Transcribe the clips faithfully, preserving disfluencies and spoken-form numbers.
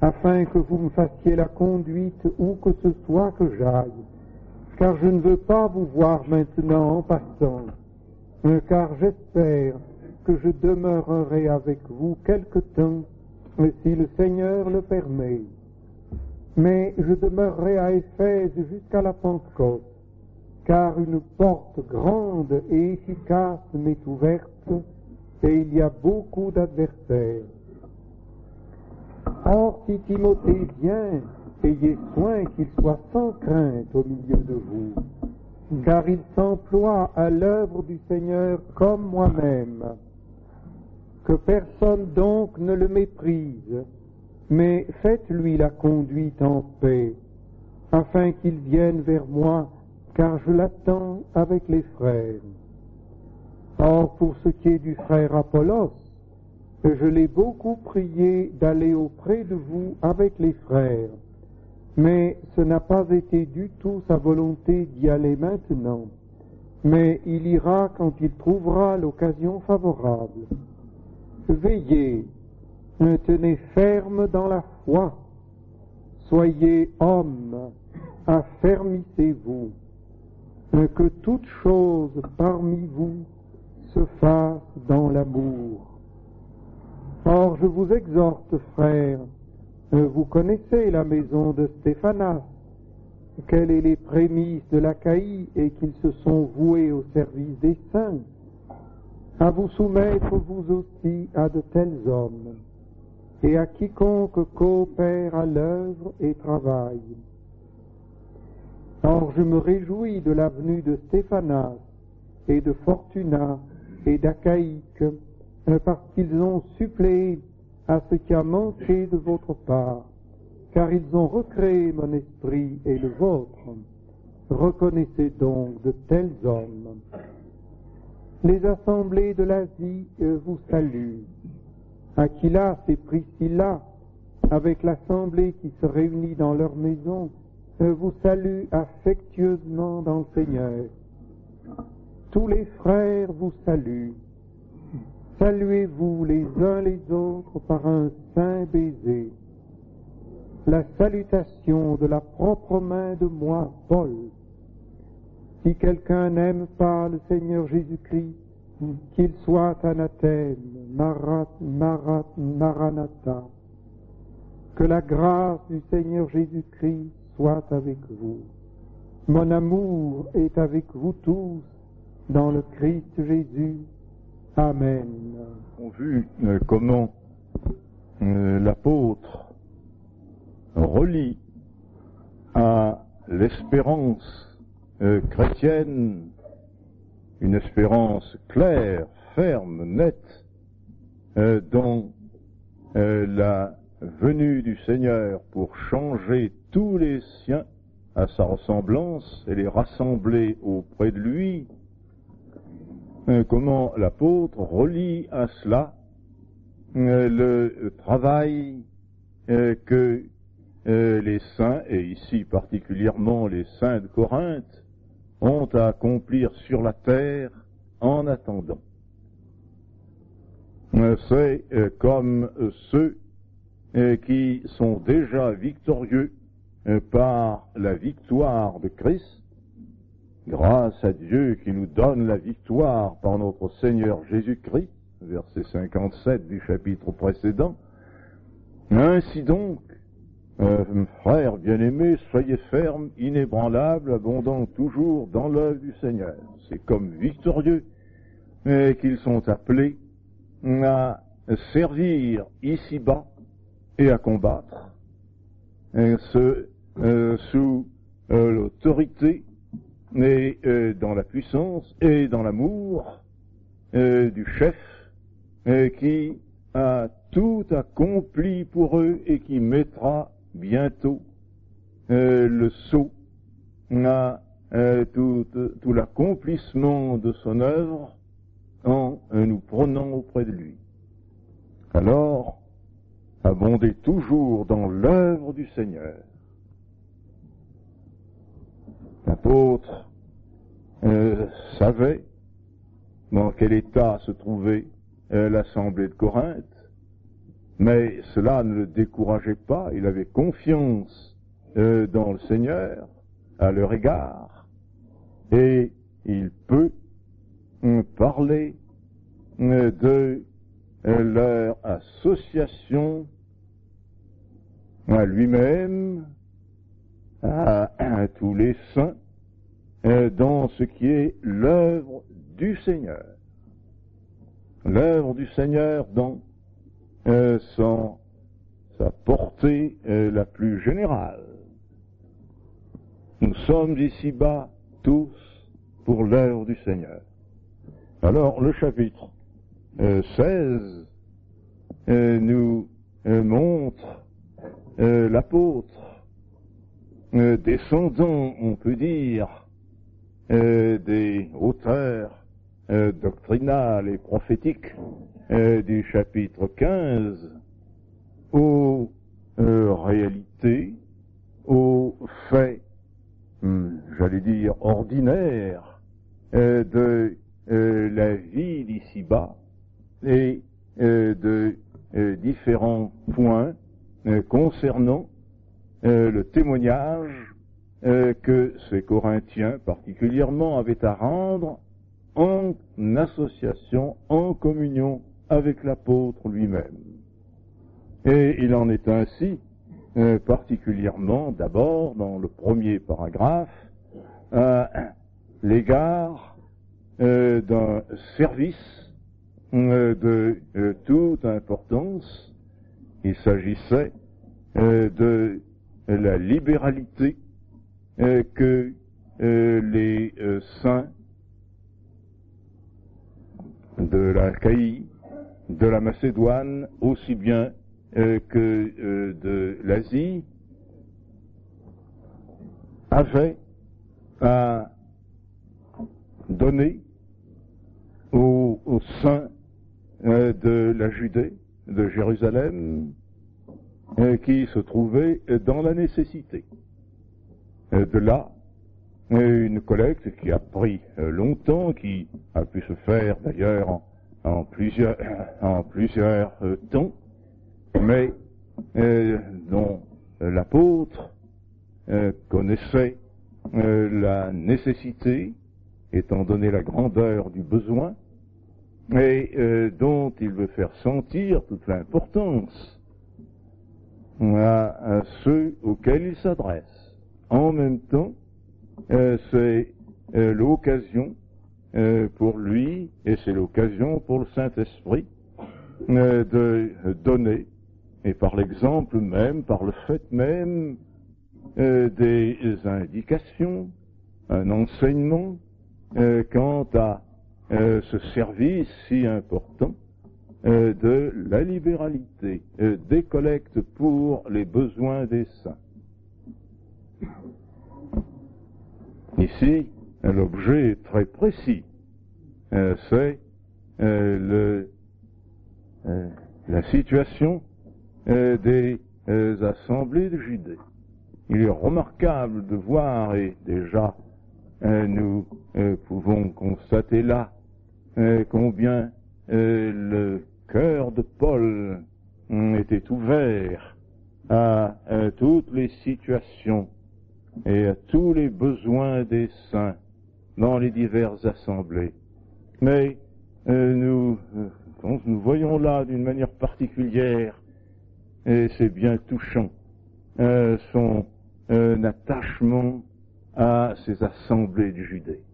afin que vous me fassiez la conduite où que ce soit que j'aille, car je ne veux pas vous voir maintenant en passant, car j'espère que je demeurerai avec vous quelque temps, si le Seigneur le permet. Mais je demeurerai à Éphèse jusqu'à la Pentecôte, car une porte grande et efficace m'est ouverte, et il y a beaucoup d'adversaires. Or, si Timothée vient, ayez soin qu'il soit sans crainte au milieu de vous, car il s'emploie à l'œuvre du Seigneur comme moi-même. Que personne donc ne le méprise, mais faites-lui la conduite en paix, afin qu'il vienne vers moi, car je l'attends avec les frères. Or, pour ce qui est du frère Apollos, je l'ai beaucoup prié d'aller auprès de vous avec les frères, mais ce n'a pas été du tout sa volonté d'y aller maintenant, mais il ira quand il trouvera l'occasion favorable. Veillez, tenez ferme dans la foi, soyez hommes, affermissez-vous, que toute chose parmi vous se fasse dans l'amour. Or, je vous exhorte, frères, vous connaissez la maison de Stéphanas, quelles sont les prémices de l'Achaïe et qu'ils se sont voués au service des saints, à vous soumettre vous aussi à de tels hommes, et à quiconque coopère à l'œuvre et travaille. Or, je me réjouis de la venue de Stéphanas et de Fortuna et d'Achaïque, parce qu'ils ont suppléé à ce qui a manqué de votre part, car ils ont recréé mon esprit et le vôtre. Reconnaissez donc de tels hommes. Les assemblées de l'Asie vous saluent. Aquilas et Priscilla, avec l'assemblée qui se réunit dans leur maison, vous saluent affectueusement dans le Seigneur. Tous les frères vous saluent. Saluez-vous les uns les autres par un saint baiser. La salutation de la propre main de moi, Paul. Si quelqu'un n'aime pas le Seigneur Jésus-Christ, qu'il soit anathème, marat, marat, maranatha. Que la grâce du Seigneur Jésus-Christ soit avec vous. Mon amour est avec vous tous, dans le Christ Jésus. Amen. On a vu euh, comment euh, l'apôtre relie à l'espérance euh, chrétienne une espérance claire, ferme, nette euh, dans euh, la venue du Seigneur pour changer tous les siens à sa ressemblance et les rassembler auprès de lui. Euh, comment l'apôtre relie à cela euh, le travail euh, que euh, les saints, et ici particulièrement les saints de Corinthe, ont à accomplir sur la terre en attendant. Euh, c'est euh, comme euh, ceux euh, qui sont déjà victorieux euh, par la victoire de Christ, grâce à Dieu qui nous donne la victoire par notre Seigneur Jésus-Christ, verset cinquante-sept du chapitre précédent. Ainsi donc, euh, frères bien-aimés, soyez fermes, inébranlables, abondants toujours dans l'œuvre du Seigneur. C'est comme victorieux euh, qu'ils sont appelés à servir ici-bas et à combattre euh, ce, euh, sous euh, l'autorité et euh, dans la puissance et dans l'amour euh, du chef euh, qui a tout accompli pour eux et qui mettra bientôt euh, le sceau à euh, tout, tout l'accomplissement de son œuvre en euh, nous prenant auprès de lui. Alors, abondez toujours dans l'œuvre du Seigneur. L'apôtre euh, savait dans quel état se trouvait euh, l'assemblée de Corinthe, mais cela ne le décourageait pas, il avait confiance euh, dans le Seigneur à leur égard, et il peut euh, parler euh, de euh, leur association à lui-même, à, à tous les saints, euh, dans ce qui est l'œuvre du Seigneur. L'œuvre du Seigneur dans euh, son, sa portée euh, la plus générale. Nous sommes ici-bas tous pour l'œuvre du Seigneur. Alors le chapitre euh, seize euh, nous euh, montre euh, l'apôtre euh, descendant, on peut dire, euh, des auteurs Euh, doctrinal et prophétique euh, du chapitre quinze aux euh, réalités, aux faits, hum, j'allais dire ordinaires euh, de euh, la vie d'ici-bas et euh, de euh, différents points euh, concernant euh, le témoignage euh, que ces Corinthiens particulièrement avaient à rendre en association, en communion avec l'apôtre lui-même. Et il en est ainsi, euh, particulièrement d'abord dans le premier paragraphe, à l'égard euh, d'un service euh, de euh, toute importance. Il s'agissait euh, de la libéralité euh, que euh, les euh, saints de l'Achaïe, de la Macédoine, aussi bien euh, que euh, de l'Asie, avaient à donner aux, aux saints euh, de la Judée, de Jérusalem, euh, qui se trouvaient dans la nécessité. Euh, de là, une collecte qui a pris longtemps, qui a pu se faire d'ailleurs en, en plusieurs, en plusieurs euh, temps, mais euh, dont l'apôtre euh, connaissait euh, la nécessité, étant donné la grandeur du besoin, et euh, dont il veut faire sentir toute l'importance à, à ceux auxquels il s'adresse. En même temps, Euh, c'est euh, l'occasion euh, pour lui, et c'est l'occasion pour le Saint-Esprit, euh, de donner, et par l'exemple même, par le fait même, euh, des indications, un enseignement euh, quant à euh, ce service si important euh, de la libéralité, euh, des collectes pour les besoins des saints. Ici, l'objet est très précis. Euh, c'est euh, le, euh, la situation euh, des euh, assemblées de Judée. Il est remarquable de voir, et déjà euh, nous euh, pouvons constater là euh, combien euh, le cœur de Paul euh, était ouvert à, à toutes les situations et à tous les besoins des saints dans les diverses assemblées. Mais euh, nous, euh, nous voyons là d'une manière particulière, et c'est bien touchant, euh, son euh, attachement à ces assemblées de Judée.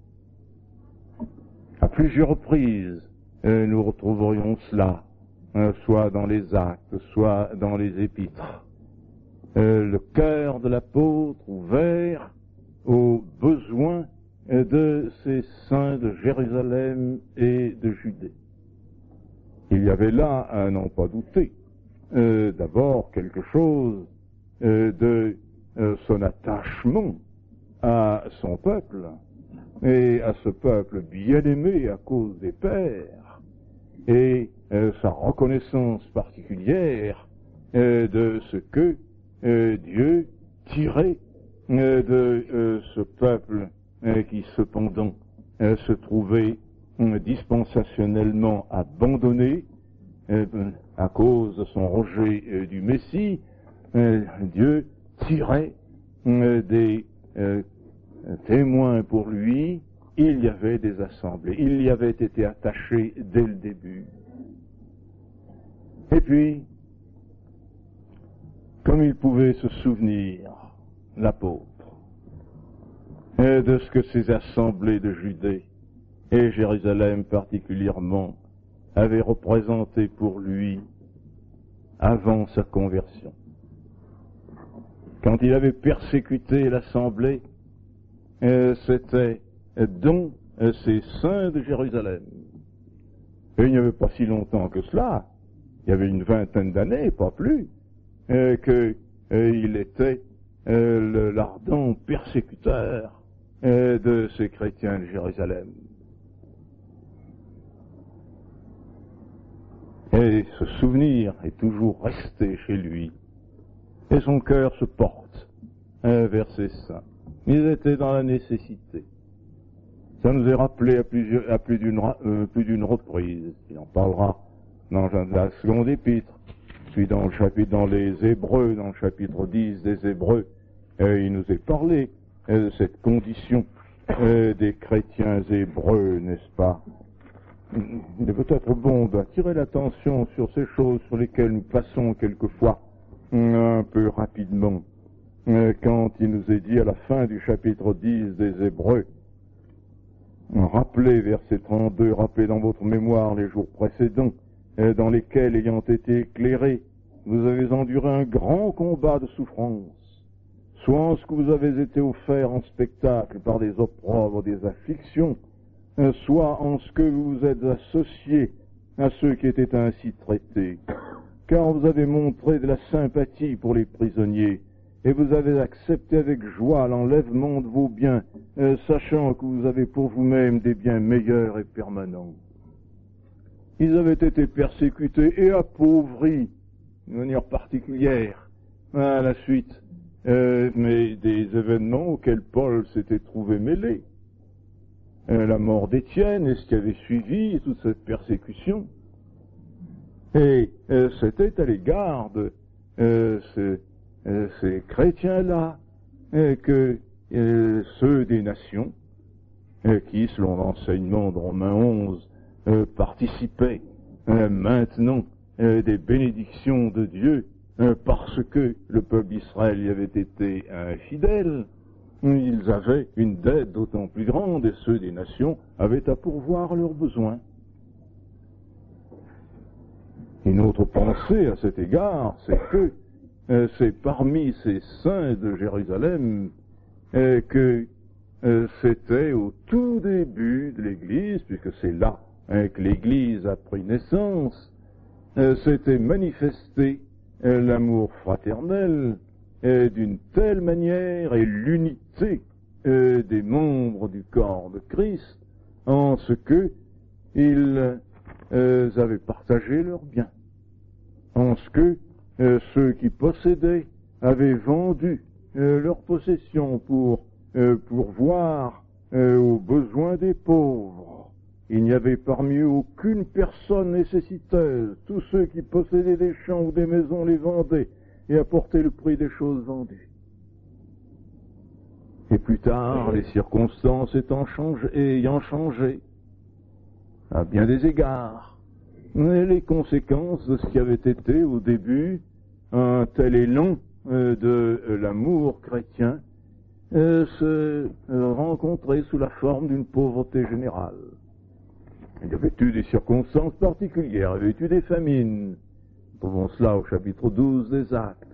À plusieurs reprises, euh, nous retrouverions cela, euh, soit dans les actes, soit dans les épîtres. Euh, le cœur de l'apôtre ouvert aux besoins euh, de ces saints de Jérusalem et de Judée. Il y avait là, à n'en pas douter, euh, d'abord quelque chose euh, de euh, son attachement à son peuple, et à ce peuple bien-aimé à cause des pères, et euh, sa reconnaissance particulière euh, de ce que Euh, Dieu tirait euh, de euh, ce peuple euh, qui cependant euh, se trouvait euh, dispensationnellement abandonné euh, à cause de son rejet euh, du Messie, euh, Dieu tirait euh, des euh, témoins pour lui. Il y avait des assemblées, il y avait été attaché dès le début. Et puis, comme il pouvait se souvenir, l'apôtre, de ce que ces assemblées de Judée et Jérusalem particulièrement avaient représenté pour lui avant sa conversion. Quand il avait persécuté l'assemblée, euh, c'était dont euh, ces saints de Jérusalem. Et il n'y avait pas si longtemps que cela, il y avait une vingtaine d'années, pas plus, euh, qu'il euh, était euh, l'ardent persécuteur euh, de ces chrétiens de Jérusalem. Et ce souvenir est toujours resté chez lui, et son cœur se porte euh, vers ces saints. Ils étaient dans la nécessité. Ça nous est rappelé à, plusieurs, à plus d'une euh, plus d'une reprise. Il en parlera dans la seconde épître, puis dans le chapitre, dans les Hébreux, dans le chapitre dix des Hébreux, euh, il nous est parlé euh, de cette condition euh, des chrétiens hébreux, n'est-ce pas? Il est peut-être bon d'attirer l'attention sur ces choses sur lesquelles nous passons quelquefois un peu rapidement. Euh, quand il nous est dit à la fin du chapitre dix des Hébreux, rappelez, verset trente-deux, rappelez dans votre mémoire les jours précédents, euh, dans lesquels, ayant été éclairés, vous avez enduré un grand combat de souffrance, soit en ce que vous avez été offert en spectacle par des opprobres, des afflictions, euh, soit en ce que vous vous êtes associés à ceux qui étaient ainsi traités, car vous avez montré de la sympathie pour les prisonniers, et vous avez accepté avec joie l'enlèvement de vos biens, euh, sachant que vous avez pour vous-même des biens meilleurs et permanents. Ils avaient été persécutés et appauvris, d'une manière particulière, à la suite euh, mais des événements auxquels Paul s'était trouvé mêlé. Euh, la mort d'Étienne et ce qui avait suivi, toute cette persécution. Et euh, c'était à l'égard de euh, ce Euh, ces chrétiens-là, euh, que euh, ceux des nations, euh, qui, selon l'enseignement de Romains onze, euh, participaient euh, maintenant euh, des bénédictions de Dieu, euh, parce que le peuple d'Israël y avait été infidèle, ils avaient une dette d'autant plus grande, et ceux des nations avaient à pourvoir leurs besoins. Une autre pensée à cet égard, c'est que Euh, c'est parmi ces saints de Jérusalem euh, que euh, c'était au tout début de l'Église, puisque c'est là hein, que l'Église a pris naissance, euh, s'était manifesté euh, l'amour fraternel euh, d'une telle manière et l'unité euh, des membres du corps de Christ, en ce que ils euh, avaient partagé leurs biens, en ce que Euh, ceux qui possédaient avaient vendu euh, leurs possessions pour euh, pourvoir euh, aux besoins des pauvres. Il n'y avait parmi eux aucune personne nécessiteuse. Tous ceux qui possédaient des champs ou des maisons les vendaient et apportaient le prix des choses vendues. Et plus tard, les circonstances étant changé, ayant changé, à bien des égards, mais les conséquences de ce qui avait été au début un tel élan euh, de euh, l'amour chrétien euh, se euh, rencontrait sous la forme d'une pauvreté générale. Il y avait eu des circonstances particulières, il y avait eu des famines. Nous trouvons cela au chapitre douze des Actes.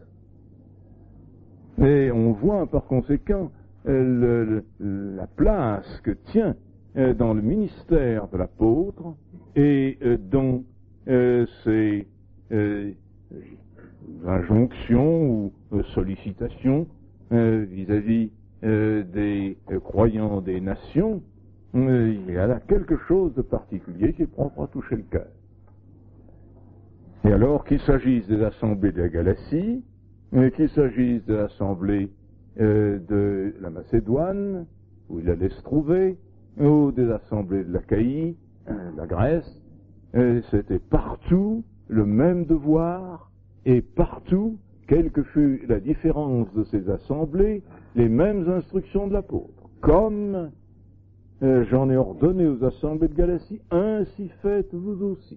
Et on voit par conséquent euh, le, le, la place que tient euh, dans le ministère de l'apôtre et euh, dont euh, ces euh, injonctions ou euh, sollicitations euh, vis-à-vis euh, des euh, croyants des nations, euh, il y a là quelque chose de particulier qui est propre à toucher le cœur. Et alors qu'il s'agisse des assemblées de la Galatie, euh, qu'il s'agisse de l'assemblée euh, de la Macédoine, où il allait se trouver, ou des assemblées de l'Achaïe, euh, de la Grèce, euh, c'était partout le même devoir et partout, quelle que fût la différence de ces assemblées, les mêmes instructions de l'apôtre. Comme euh, j'en ai ordonné aux assemblées de Galatie, ainsi faites-vous aussi.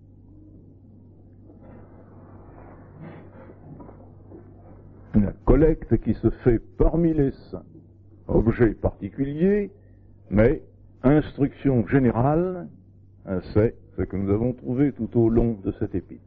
La collecte qui se fait parmi les saints, objet particulier, mais instruction générale, c'est ce que nous avons trouvé tout au long de cet épître.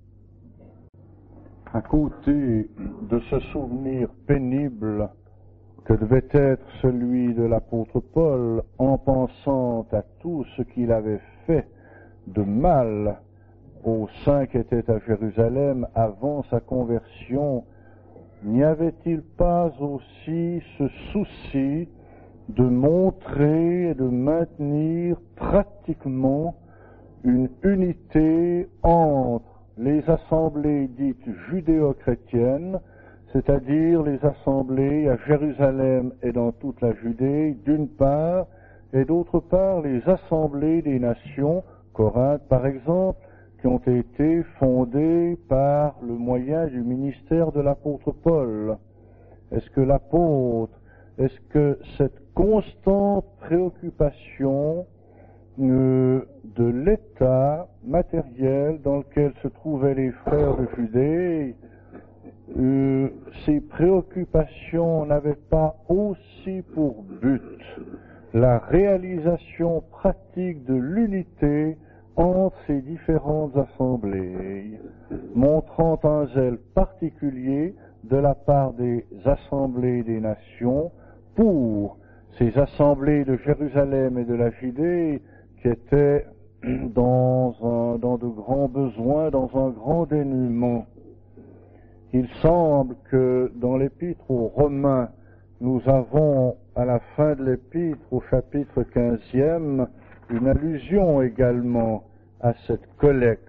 À côté de ce souvenir pénible que devait être celui de l'apôtre Paul en pensant à tout ce qu'il avait fait de mal aux saints qui étaient à Jérusalem avant sa conversion, n'y avait-il pas aussi ce souci de montrer et de maintenir pratiquement une unité entre les assemblées dites judéo-chrétiennes, c'est-à-dire les assemblées à Jérusalem et dans toute la Judée, d'une part, et d'autre part les assemblées des nations, Corinthe par exemple, qui ont été fondées par le moyen du ministère de l'apôtre Paul. Est-ce que l'apôtre, est-ce que cette constante préoccupation euh, de l'état matériel dans lequel se trouvaient les frères de Judée, euh, ces préoccupations n'avaient pas aussi pour but la réalisation pratique de l'unité entre ces différentes assemblées, montrant un zèle particulier de la part des assemblées des nations pour ces assemblées de Jérusalem et de la Judée qui étaient dans, un, dans de grands besoins, dans un grand dénuement. Il semble que dans l'épître aux Romains, nous avons à la fin de l'épître, au chapitre quinzième, une allusion également à cette collecte.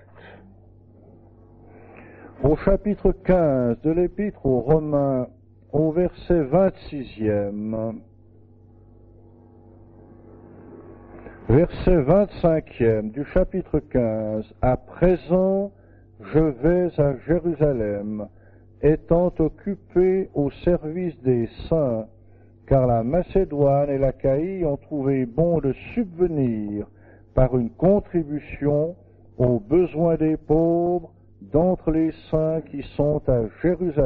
Au chapitre quinze de l'épître aux Romains, au verset vingt-sixième, verset vingt-cinquième du chapitre quinze, « À présent, je vais à Jérusalem, étant occupé au service des saints, car la Macédoine et l'Achaïe ont trouvé bon de subvenir par une contribution aux besoins des pauvres d'entre les saints qui sont à Jérusalem. »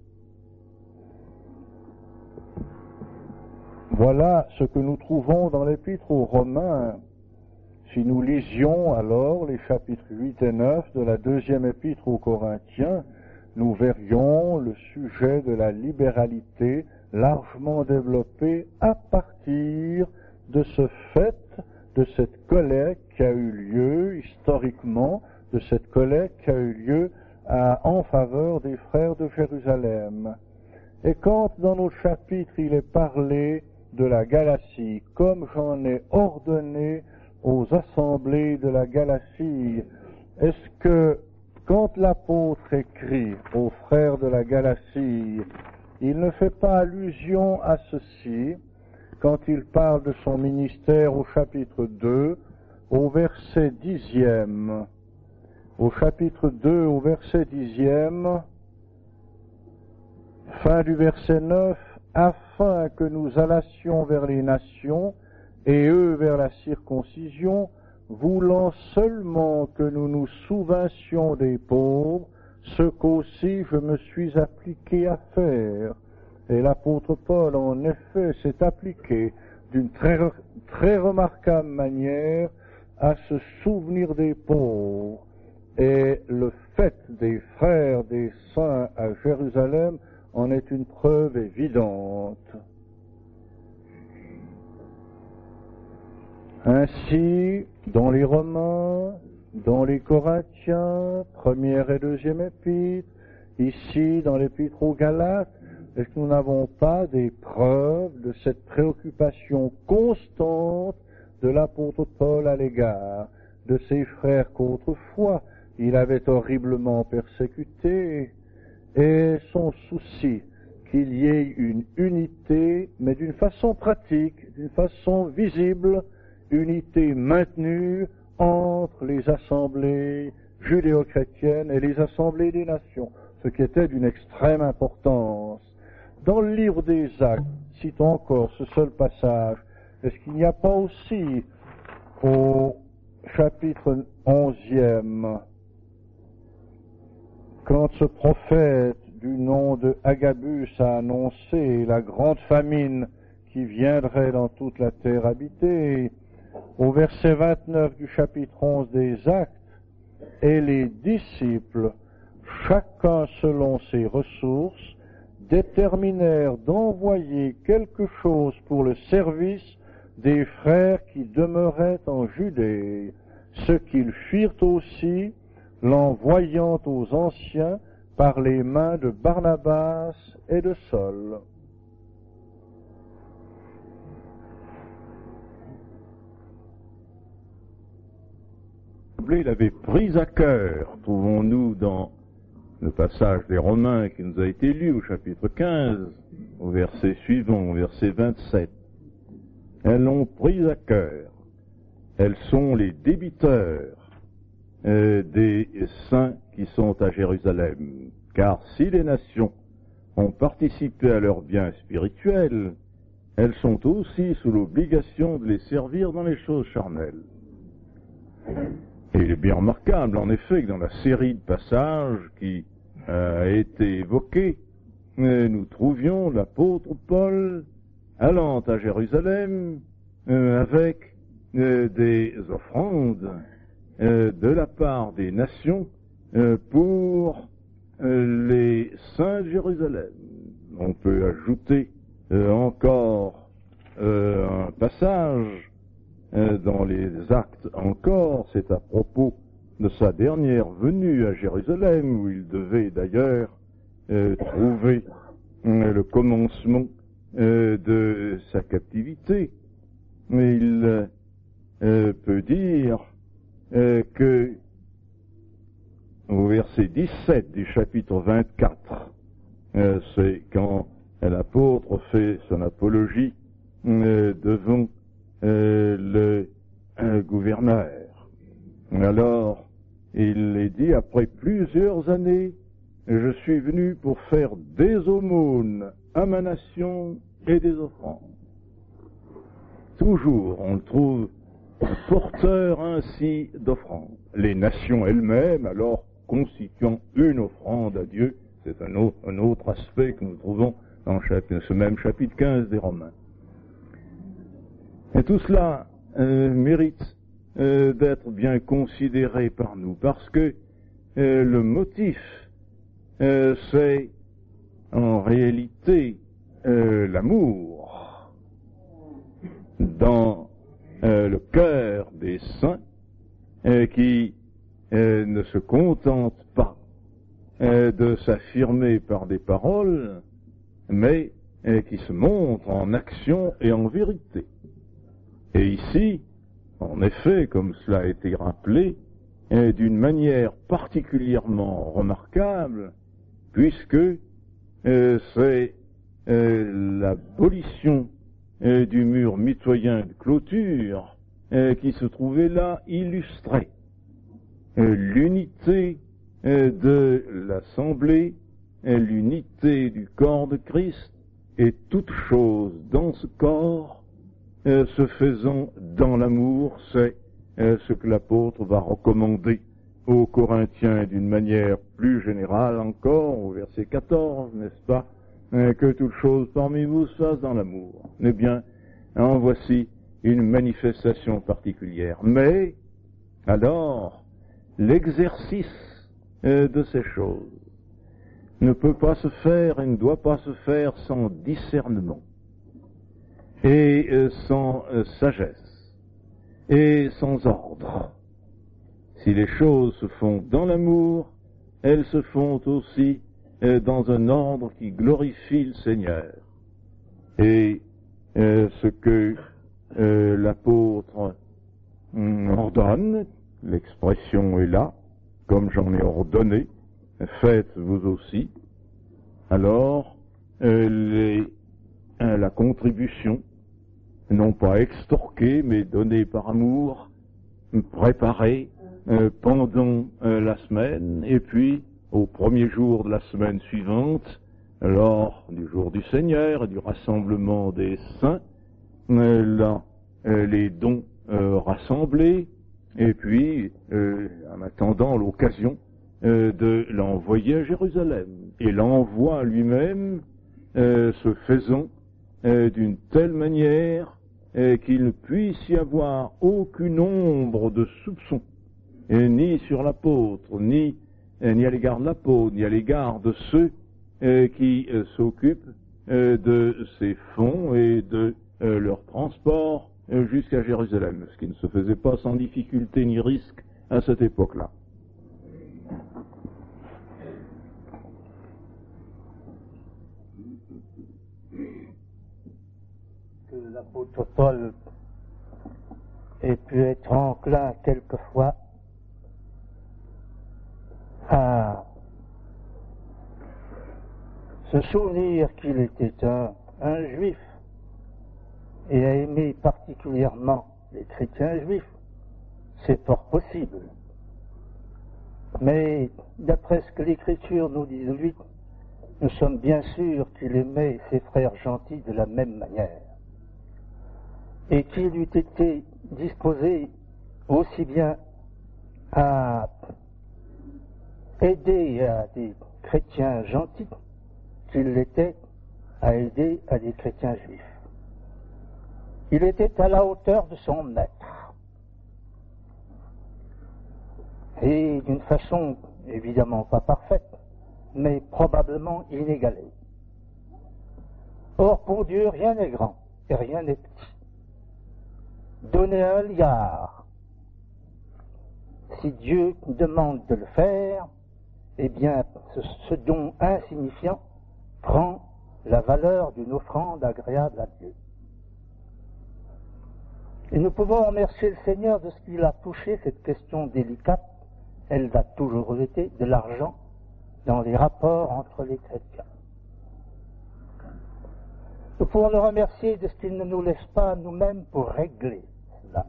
Voilà ce que nous trouvons dans l'épître aux Romains. Si nous lisions alors les chapitres huit et neuf de la deuxième épître aux Corinthiens, nous verrions le sujet de la libéralité largement développé à partir de ce fait, de cette collecte qui a eu lieu historiquement, de cette collecte qui a eu lieu à, en faveur des frères de Jérusalem. Et quand dans notre chapitre il est parlé de la Galatie, comme j'en ai ordonné aux assemblées de la Galatie, est-ce que quand l'apôtre écrit aux frères de la Galatie, il ne fait pas allusion à ceci quand il parle de son ministère au chapitre deux, au verset dixième. Au chapitre deux, au verset dixième, fin du verset neuf, afin que nous allassions vers les nations et eux vers la circoncision, voulant seulement que nous nous souvinssions des pauvres, ce qu'aussi je me suis appliqué à faire. Et l'apôtre Paul, en effet, s'est appliqué d'une très, très remarquable manière à se souvenir des pauvres. Et le fait des frères des saints à Jérusalem en est une preuve évidente. Ainsi, dans les Romains, dans les Corinthiens, première et deuxième épître, ici dans l'épître aux Galates, est-ce que nous n'avons pas des preuves de cette préoccupation constante de l'apôtre Paul à l'égard de ses frères qu'autrefois il avait horriblement persécutés, et son souci qu'il y ait une unité, mais d'une façon pratique, d'une façon visible, unité maintenue entre les assemblées judéo-chrétiennes et les assemblées des nations, ce qui était d'une extrême importance. Dans le livre des Actes, citons encore ce seul passage, est-ce qu'il n'y a pas aussi au chapitre onzième, quand ce prophète du nom de Agabus a annoncé la grande famine qui viendrait dans toute la terre habitée, au verset vingt-neuf du chapitre onze des Actes, et les disciples, chacun selon ses ressources, déterminèrent d'envoyer quelque chose pour le service des frères qui demeuraient en Judée, ce qu'ils firent aussi, l'envoyant aux anciens par les mains de Barnabas et de Saul. Il avait pris à cœur, trouvons-nous dans le passage des Romains qui nous a été lu au chapitre quinze, au verset suivant, au verset vingt-sept. Elles l'ont pris à cœur. Elles sont les débiteurs euh, des saints qui sont à Jérusalem. Car si les nations ont participé à leur bien spirituel, elles sont aussi sous l'obligation de les servir dans les choses charnelles. Et il est bien remarquable, en effet, que dans la série de passages qui a été évoquée, nous trouvions l'apôtre Paul allant à Jérusalem euh, avec euh, des offrandes euh, de la part des nations euh, pour euh, les saints de Jérusalem. On peut ajouter euh, encore euh, un passage euh, dans les Actes encore, c'est à propos de sa dernière venue à Jérusalem, où il devait d'ailleurs euh, trouver euh, le commencement euh, de sa captivité. Mais il euh, peut dire euh, que au verset dix-sept du chapitre vingt-quatre, euh, c'est quand l'apôtre fait son apologie euh, devant euh, le euh, gouverneur. Alors, il est dit, après plusieurs années, je suis venu pour faire des aumônes à ma nation et des offrandes. Toujours, on le trouve porteur ainsi d'offrandes. Les nations elles-mêmes, alors, constituant une offrande à Dieu, c'est un autre, un autre aspect que nous trouvons dans ce même chapitre quinze des Romains. Et tout cela euh, mérite euh, d'être bien considéré par nous, parce que euh, le motif, euh, c'est en réalité euh, l'amour dans euh, le cœur des saints euh, qui euh, ne se contentent pas euh, de s'affirmer par des paroles, mais euh, qui se montrent en action et en vérité. Et ici, en effet, comme cela a été rappelé, euh, d'une manière particulièrement remarquable, puisque euh, c'est euh, l'abolition euh, du mur mitoyen de clôture euh, qui se trouvait là illustrée. Euh, l'unité euh, de l'Assemblée, euh, l'unité du corps de Christ, et toute chose dans ce corps euh, se faisant dans l'amour, c'est euh, ce que l'apôtre va recommander aux Corinthiens d'une manière plus générale encore, au verset quatorze, n'est-ce pas, euh, que toute chose parmi vous se fasse dans l'amour. Eh bien, en voici une manifestation particulière. Mais, alors, l'exercice euh, de ces choses ne peut pas se faire et ne doit pas se faire sans discernement et euh, sans euh, sagesse et sans ordre. Si les choses se font dans l'amour, elles se font aussi euh, dans un ordre qui glorifie le Seigneur. Et euh, ce que euh, l'apôtre hum, ordonne, l'expression est là, comme j'en ai ordonné, faites vous aussi, alors euh, les, euh, la contribution, non pas extorquée, mais donnée par amour, préparée, euh, pendant euh, la semaine, et puis au premier jour de la semaine suivante, lors du jour du Seigneur, du rassemblement des saints, euh, là, euh, les dons euh, rassemblés, et puis euh, en attendant l'occasion euh, de l'envoyer à Jérusalem. Et l'envoi lui-même euh, se faisant euh, d'une telle manière euh, qu'il ne puisse y avoir aucune ombre de soupçon, et ni sur l'apôtre, ni, euh, ni à l'égard de l'apôtre, ni à l'égard de ceux euh, qui euh, s'occupent euh, de ces fonds et de euh, leur transport euh, jusqu'à Jérusalem, ce qui ne se faisait pas sans difficulté ni risque à cette époque-là. Que l'apôtre Paul ait pu être enclin quelquefois à se souvenir qu'il était un, un juif et à aimer particulièrement les chrétiens juifs, c'est fort possible. Mais d'après ce que l'Écriture nous dit de lui, nous sommes bien sûrs qu'il aimait ses frères gentils de la même manière, et qu'il eût été disposé aussi bien à aider à des chrétiens gentils qu'il l'était à aider à des chrétiens juifs. Il était à la hauteur de son maître, et d'une façon évidemment pas parfaite, mais probablement inégalée. Or, pour Dieu, rien n'est grand et rien n'est petit. Donner un liard, si Dieu demande de le faire, eh bien, ce, ce don insignifiant prend la valeur d'une offrande agréable à Dieu. Et nous pouvons remercier le Seigneur de ce qu'il a touché cette question délicate, elle a toujours été, de l'argent dans les rapports entre les chrétiens. Nous pouvons le remercier de ce qu'il ne nous laisse pas nous-mêmes pour régler cela.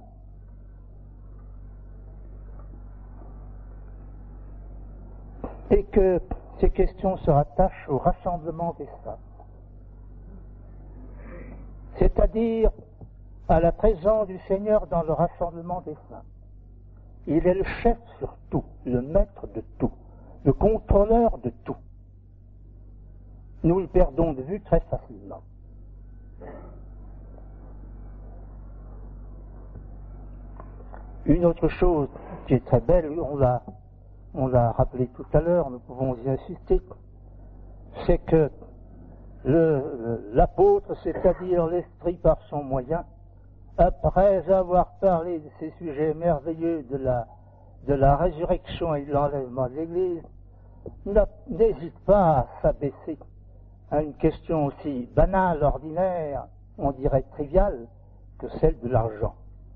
Et que ces questions se rattachent au rassemblement des saints, c'est-à-dire à la présence du Seigneur dans le rassemblement des saints. Il est le chef sur tout, le maître de tout, le contrôleur de tout. Nous le perdons de vue très facilement. Une autre chose qui est très belle, on l'a, on l'a rappelé tout à l'heure, nous pouvons y insister, c'est que le, l'apôtre, c'est-à-dire l'Esprit par son moyen, après avoir parlé de ces sujets merveilleux de la, de la résurrection et de l'enlèvement de l'Église, n'hésite pas à s'abaisser à une question aussi banale, ordinaire, on dirait triviale, que celle de l'argent.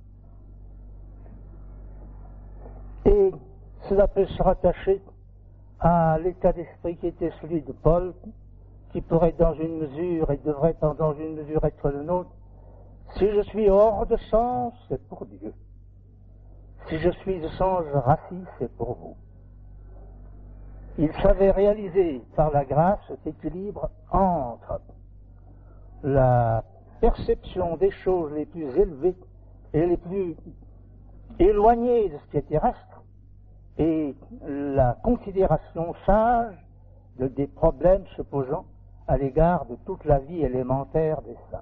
Et cela peut se rattacher à l'état d'esprit qui était celui de Paul, qui pourrait dans une mesure et devrait dans une mesure être le nôtre. Si je suis hors de sens, c'est pour Dieu. Si je suis de sens rassis, c'est pour vous. Il savait réaliser par la grâce cet équilibre entre la perception des choses les plus élevées et les plus éloignées de ce qui est terrestre et la considération sage de, des problèmes se posant à l'égard de toute la vie élémentaire des saints.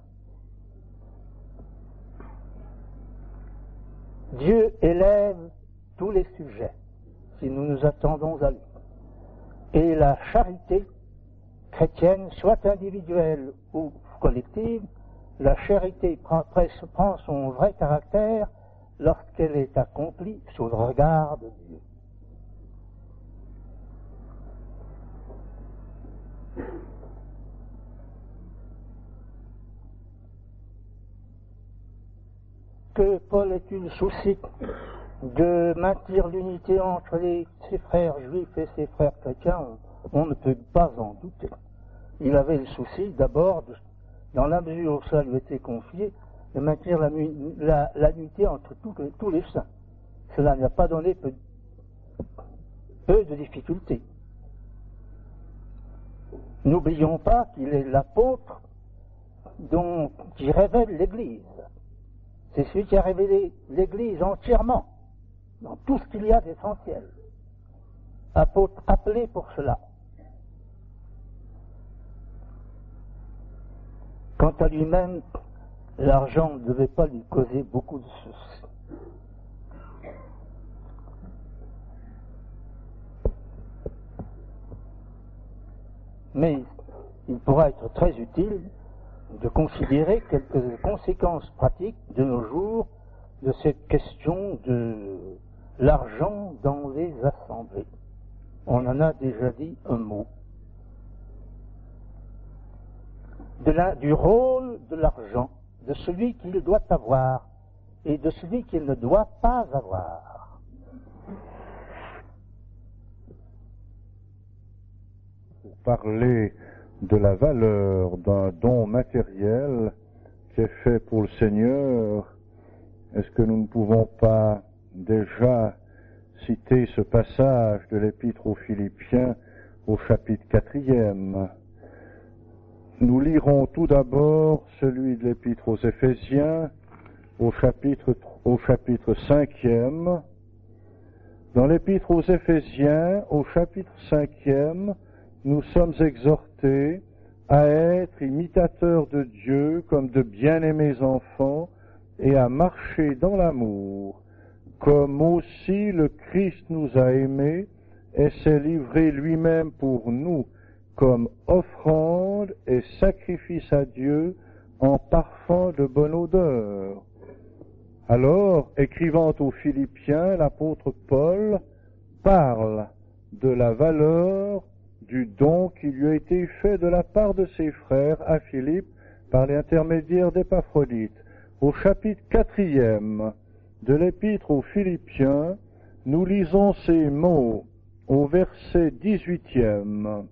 Dieu élève tous les sujets si nous nous attendons à lui. Et la charité chrétienne, soit individuelle ou collective, la charité prend, prend son vrai caractère lorsqu'elle est accomplie sous le regard de Dieu. Que Paul ait eu le souci de maintenir l'unité entre les, ses frères juifs et ses frères chrétiens, on, on ne peut pas en douter. Il avait le souci d'abord, de, dans la mesure où ça lui était confié, de maintenir la, la, la unité entre tous, tous les saints. Cela n'a pas donné peu de difficultés. N'oublions pas qu'il est l'apôtre dont, qui révèle l'Église. C'est celui qui a révélé l'Église entièrement, dans tout ce qu'il y a d'essentiel. Apôtre appelé pour cela. Quant à lui-même, l'argent ne devait pas lui causer beaucoup de soucis. Mais il pourra être très utile de considérer quelques conséquences pratiques de nos jours de cette question de l'argent dans les assemblées. On en a déjà dit un mot. De la, du rôle de l'argent, de celui qu'il doit avoir et de celui qu'il ne doit pas avoir. Pour parler de la valeur d'un don matériel qui est fait pour le Seigneur, est-ce que nous ne pouvons pas déjà citer ce passage de l'Épître aux Philippiens au chapitre quatrième? Nous lirons tout d'abord celui de l'Épître aux Éphésiens au chapitre, au chapitre cinquième. Dans l'Épître aux Éphésiens, au chapitre cinquième, nous sommes exhortés à être imitateurs de Dieu comme de bien-aimés enfants et à marcher dans l'amour, comme aussi le Christ nous a aimés et s'est livré lui-même pour nous comme offrande et sacrifice à Dieu en parfum de bonne odeur. Alors, écrivant aux Philippiens, l'apôtre Paul parle de la valeur du don qui lui a été fait de la part de ses frères à Philippe par l'intermédiaire d'Épaphrodite. Au chapitre quatrième de l'Épître aux Philippiens, nous lisons ces mots au verset dix-huitième.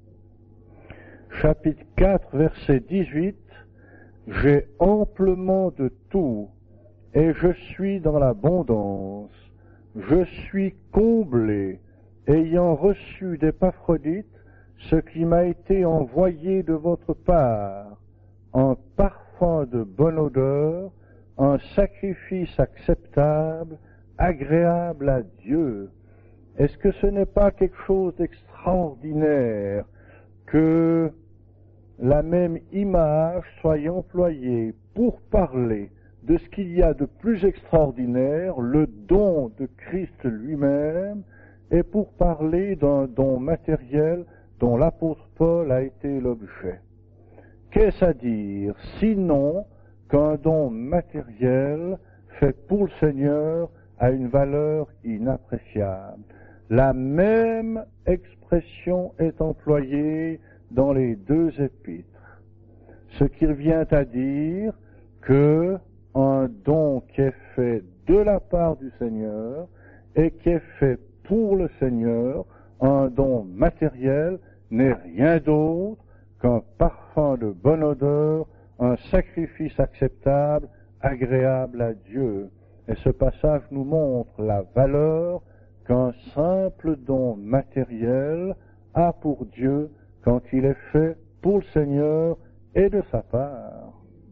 Chapitre quatre, verset dix-huit, « J'ai amplement de tout, et je suis dans l'abondance. Je suis comblé, ayant reçu d'Épaphrodite ce qui m'a été envoyé de votre part, en parfum de bonne odeur, un sacrifice acceptable, agréable à Dieu. » Est-ce que ce n'est pas quelque chose d'extraordinaire que la même image soit employée pour parler de ce qu'il y a de plus extraordinaire, le don de Christ lui-même, et pour parler d'un don matériel dont l'apôtre Paul a été l'objet? Qu'est-ce à dire sinon qu'un don matériel fait pour le Seigneur a une valeur inappréciable? La même expression est employée dans les deux épîtres, ce qui revient à dire que un don qui est fait de la part du Seigneur et qui est fait pour le Seigneur, un don matériel, n'est rien d'autre qu'un parfum de bonne odeur, un sacrifice acceptable, agréable à Dieu. Et ce passage nous montre la valeur qu'un simple don matériel a pour Dieu quand il est fait pour le Seigneur et de sa part.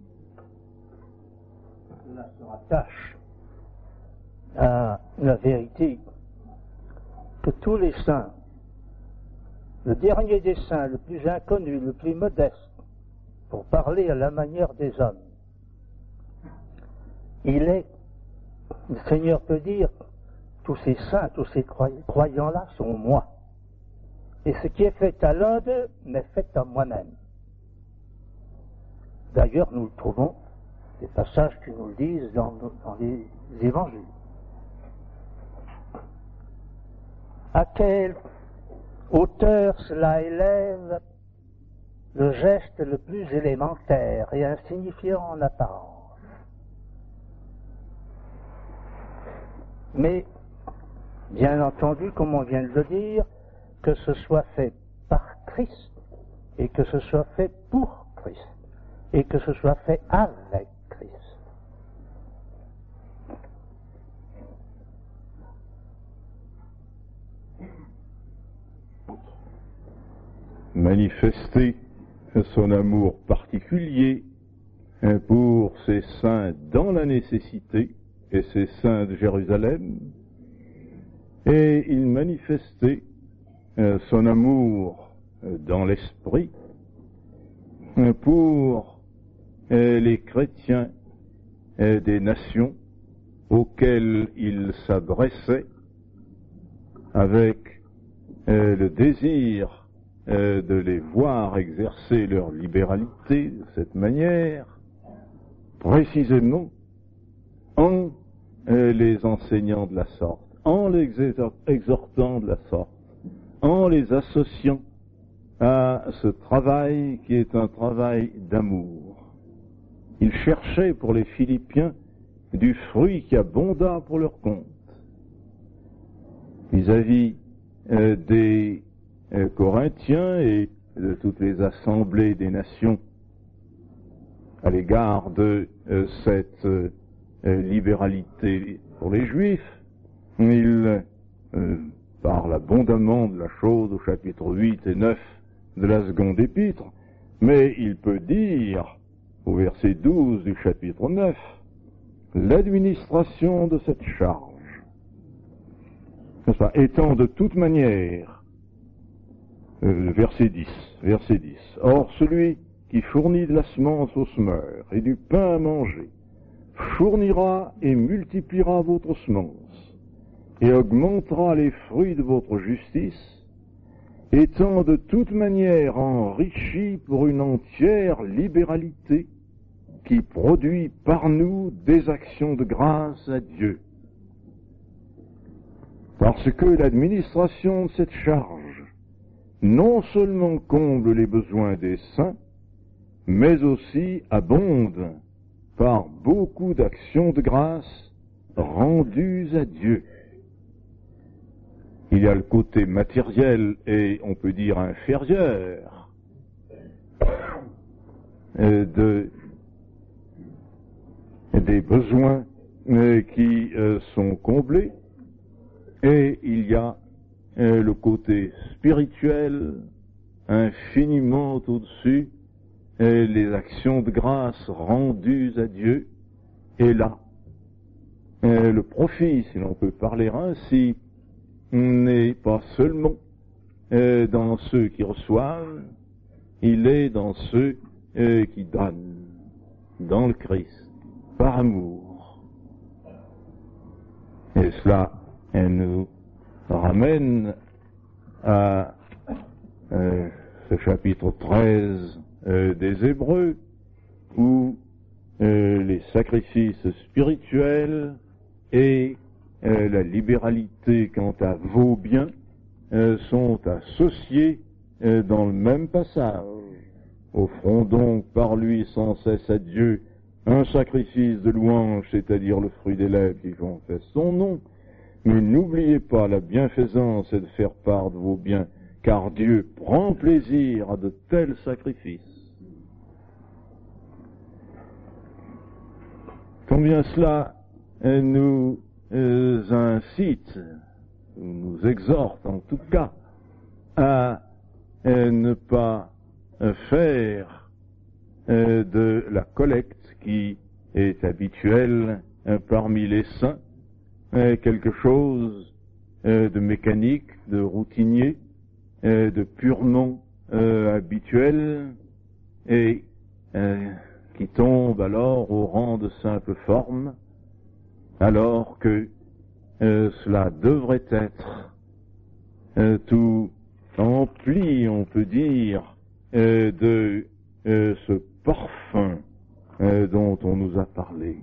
Cela se rattache à la vérité que tous les saints, le dernier des saints, le plus inconnu, le plus modeste, pour parler à la manière des hommes, il est, le Seigneur peut dire, tous ces saints, tous ces croyants-là sont moi. Et ce qui est fait à l'un d'eux m'est fait à moi-même. D'ailleurs, nous le trouvons, des passages qui nous le disent dans, dans les évangiles. À quelle hauteur cela élève le geste le plus élémentaire et insignifiant en apparence. Mais, bien entendu, comme on vient de le dire, que ce soit fait par Christ et que ce soit fait pour Christ et que ce soit fait avec Christ. manifesté son amour particulier pour ses saints dans la nécessité et ses saints de Jérusalem, et il manifestait son amour dans l'esprit pour les chrétiens des nations auxquels il s'adressait avec le désir de les voir exercer leur libéralité de cette manière, précisément en les enseignant de la sorte, en les exhortant de la sorte, en les associant à ce travail qui est un travail d'amour. Il cherchait pour les Philippiens du fruit qui abonda pour leur compte. Vis-à-vis euh, des euh, Corinthiens et de toutes les assemblées des nations à l'égard de euh, cette euh, libéralité pour les Juifs, il euh, parle abondamment de la chose au chapitre huit et neuf de la seconde épître, mais il peut dire au verset douze du chapitre neuf l'administration de cette charge, n'est-ce pas, étant de toute manière, euh, verset dix, verset dix, or celui qui fournit de la semence au semeur et du pain à manger fournira et multipliera votre semence et augmentera les fruits de votre justice, étant de toute manière enrichi pour une entière libéralité qui produit par nous des actions de grâce à Dieu. Parce que l'administration de cette charge non seulement comble les besoins des saints, mais aussi abonde par beaucoup d'actions de grâce rendues à Dieu. Il y a le côté matériel et on peut dire inférieur de, des besoins qui sont comblés, et il y a le côté spirituel infiniment au-dessus, les actions de grâce rendues à Dieu, et là, le profit, si l'on peut parler ainsi, n'est pas seulement euh, dans ceux qui reçoivent, il est dans ceux euh, qui donnent, dans le Christ, par amour. Et cela euh, nous ramène à euh, ce chapitre treize euh, des Hébreux, où euh, les sacrifices spirituels et Euh, la libéralité quant à vos biens euh, sont associés euh, dans le même passage. Offrons donc par lui sans cesse à Dieu un sacrifice de louange, c'est-à-dire le fruit des lèvres qui confesse son nom. Mais n'oubliez pas la bienfaisance et de faire part de vos biens, car Dieu prend plaisir à de tels sacrifices. Combien cela euh, nous Euh, incite, nous exhorte en tout cas à euh, ne pas euh, faire euh, de la collecte qui est habituelle euh, parmi les saints euh, quelque chose euh, de mécanique, de routinier, euh, de purement euh, habituel, et euh, qui tombe alors au rang de simple forme, alors que euh, cela devrait être euh, tout empli, on peut dire, euh, de euh, ce parfum euh, dont on nous a parlé.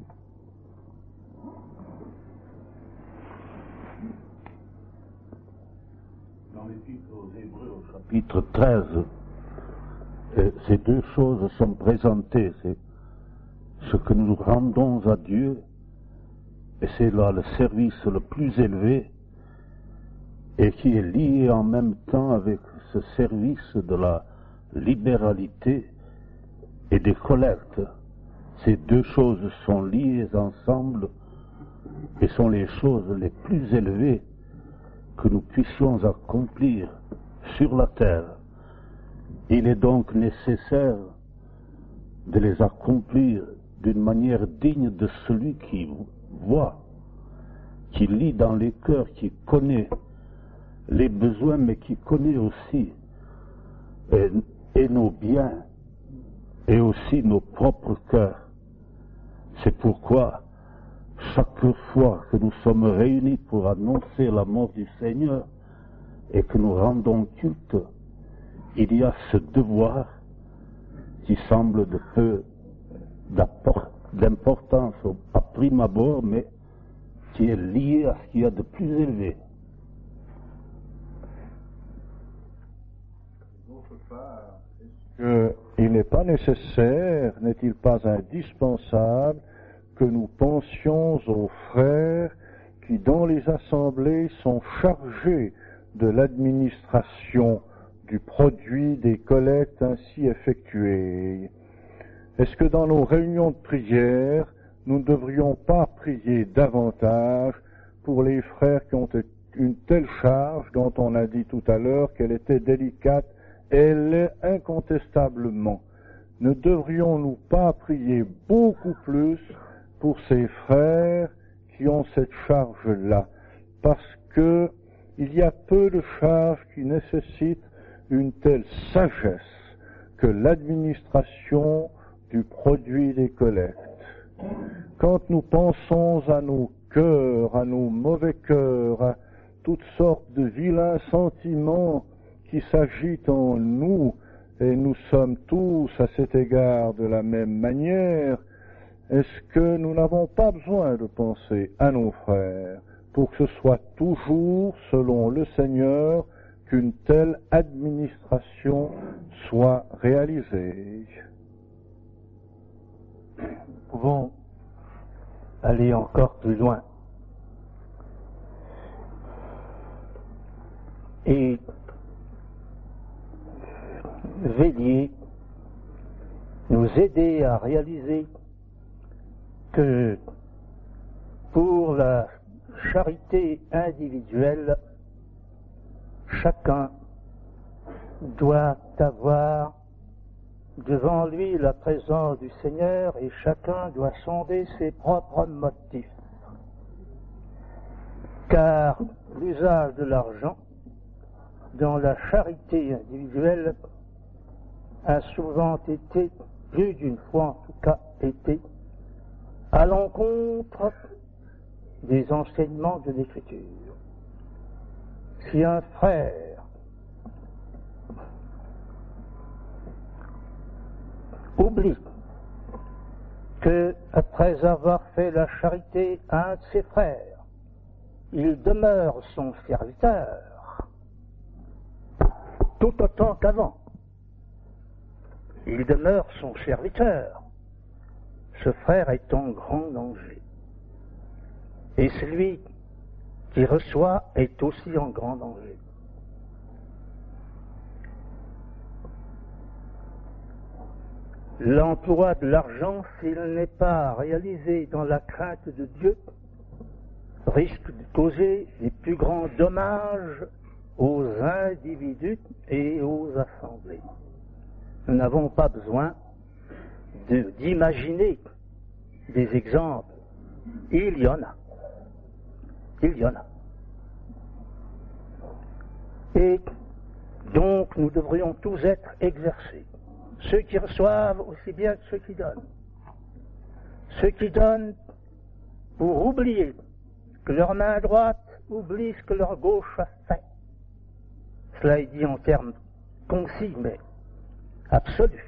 Dans l'Épître aux Hébreux, au chapitre treize, euh, ces deux choses sont présentées. C'est ce que nous rendons à Dieu, et c'est là le service le plus élevé, et qui est lié en même temps avec ce service de la libéralité et des collectes. Ces deux choses sont liées ensemble et sont les choses les plus élevées que nous puissions accomplir sur la terre, Il est donc nécessaire de les accomplir d'une manière digne de celui qui voit, qui lit dans les cœurs, qui connaît les besoins, mais qui connaît aussi et, et nos biens, et aussi nos propres cœurs. C'est pourquoi, chaque fois que nous sommes réunis pour annoncer la mort du Seigneur et que nous rendons culte, il y a ce devoir qui semble de peu d'importance à prime abord, mais qui est lié à ce qu'il y a de plus élevé. Que il n'est pas nécessaire, n'est-il pas indispensable, que nous pensions aux frères qui, dans les assemblées, sont chargés de l'administration du produit des collectes ainsi effectuées. Est-ce que dans nos réunions de prière, nous ne devrions pas prier davantage pour les frères qui ont une telle charge dont on a dit tout à l'heure qu'elle était délicate? Elle l'est incontestablement. Ne devrions-nous pas prier beaucoup plus pour ces frères qui ont cette charge-là? Parce que il y a peu de charges qui nécessitent une telle sagesse que l'administration du produit des collectes. Quand nous pensons à nos cœurs, à nos mauvais cœurs, à toutes sortes de vilains sentiments qui s'agitent en nous, et nous sommes tous à cet égard de la même manière, est-ce que nous n'avons pas besoin de penser à nos frères pour que ce soit toujours, selon le Seigneur, qu'une telle administration soit réalisée? Nous pouvons aller encore plus loin et veiller, nous aider à réaliser que pour la charité individuelle, chacun doit avoir devant lui la présence du Seigneur et chacun doit sonder ses propres motifs. Car l'usage de l'argent dans la charité individuelle a souvent été, plus d'une fois en tout cas, été à l'encontre des enseignements de l'Écriture. Si un frère oublie que, après avoir fait la charité à un de ses frères, il demeure son serviteur, tout autant qu'avant, il demeure son serviteur, ce frère est en grand danger. Et celui qui reçoit est aussi en grand danger. L'emploi de l'argent, s'il n'est pas réalisé dans la crainte de Dieu, risque de causer les plus grands dommages aux individus et aux assemblées. Nous n'avons pas besoin de, d'imaginer des exemples. Il y en a. Il y en a. Et donc nous devrions tous être exercés. Ceux qui reçoivent aussi bien que ceux qui donnent. Ceux qui donnent pour oublier que leur main droite oublie ce que leur gauche a fait. Cela est dit en termes concis, mais absolus.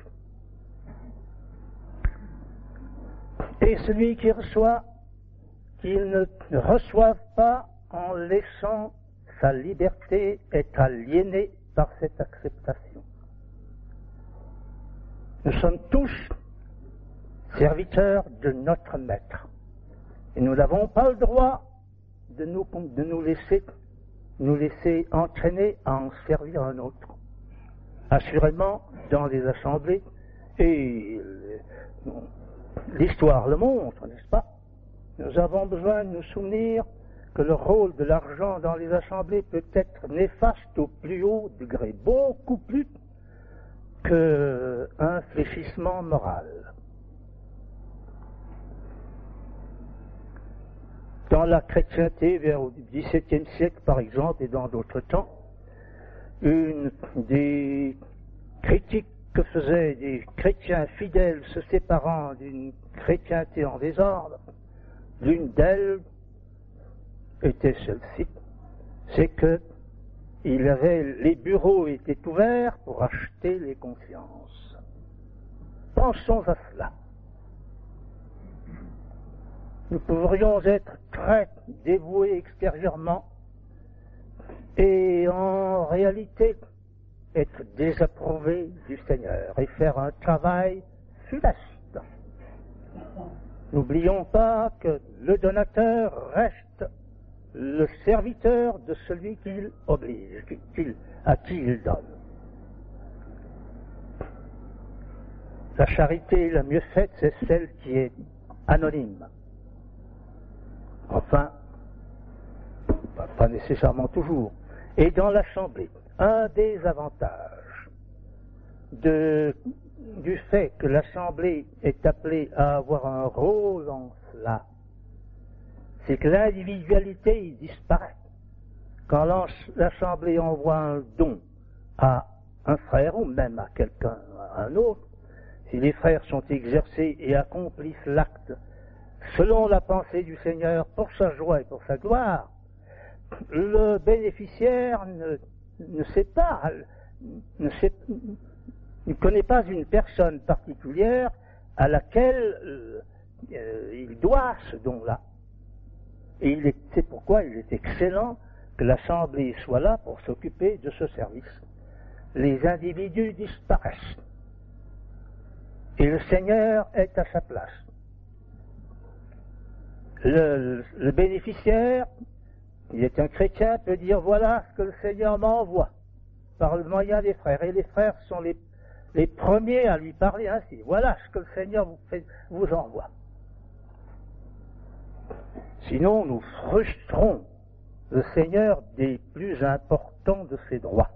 Et celui qui reçoit, qu'il ne reçoive pas en laissant sa liberté est aliéné par cette acceptation. Nous sommes tous serviteurs de notre maître. Et nous n'avons pas le droit de nous, de nous laisser, nous laisser entraîner à en servir un autre. Assurément, dans les assemblées, et l'histoire le montre, n'est-ce pas? Nous avons besoin de nous souvenir que le rôle de l'argent dans les assemblées peut être néfaste au plus haut degré, beaucoup plus qu'un fléchissement moral. Dans la chrétienté, vers le dix-septième siècle par exemple, et dans d'autres temps, une des critiques que faisaient des chrétiens fidèles se séparant d'une chrétienté en désordre, l'une d'elles était celle-ci, c'est que il avait, les bureaux étaient ouverts pour acheter les consciences. Pensons à cela. Nous pourrions être très dévoués extérieurement et en réalité être désapprouvés du Seigneur et faire un travail funeste. N'oublions pas que le donateur reste le serviteur de celui qu'il oblige, qu'il, à qui il donne. La charité la mieux faite, c'est celle qui est anonyme. Enfin, pas nécessairement toujours. Et dans l'Assemblée, un des avantages de, du fait que l'Assemblée est appelée à avoir un rôle en cela, c'est que l'individualité disparaît. Quand l'Assemblée envoie un don à un frère ou même à quelqu'un, à un autre, si les frères sont exercés et accomplissent l'acte selon la pensée du Seigneur pour sa joie et pour sa gloire, le bénéficiaire ne, ne sait pas, ne, sait, ne connaît pas une personne particulière à laquelle euh, euh, il doit ce don-là. Et il est, c'est pourquoi il est excellent que l'Assemblée soit là pour s'occuper de ce service. Les individus disparaissent. Et le Seigneur est à sa place. Le, le bénéficiaire, il est un chrétien, peut dire voilà ce que le Seigneur m'envoie par le moyen des frères. Et les frères sont les, les premiers à lui parler ainsi. Voilà ce que le Seigneur vous, fait, vous envoie. Sinon, nous frustrons le Seigneur des plus importants de ses droits.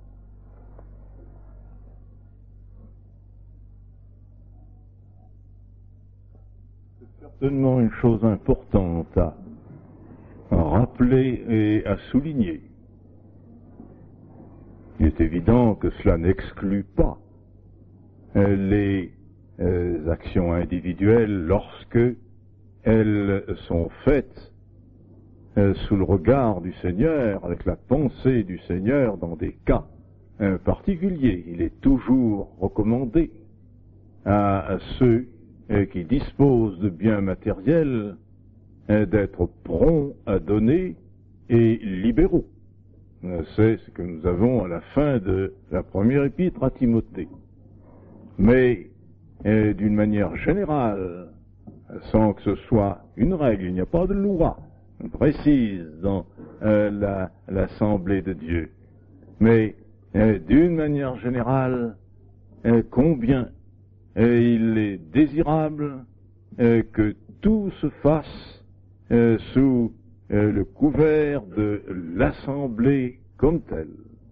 C'est certainement une chose importante à rappeler et à souligner. Il est évident que cela n'exclut pas les actions individuelles lorsque elles sont faites euh, sous le regard du Seigneur, avec la pensée du Seigneur dans des cas euh, particuliers. Il est toujours recommandé à, à ceux euh, qui disposent de biens matériels euh, d'être prompts à donner et libéraux. Euh, C'est ce que nous avons à la fin de la première épître à Timothée. Mais euh, d'une manière générale, sans que ce soit une règle, il n'y a pas de loi précise dans euh, la, l'Assemblée de Dieu. Mais euh, d'une manière générale, euh, combien euh, il est désirable euh, que tout se fasse euh, sous euh, le couvert de l'Assemblée comme telle.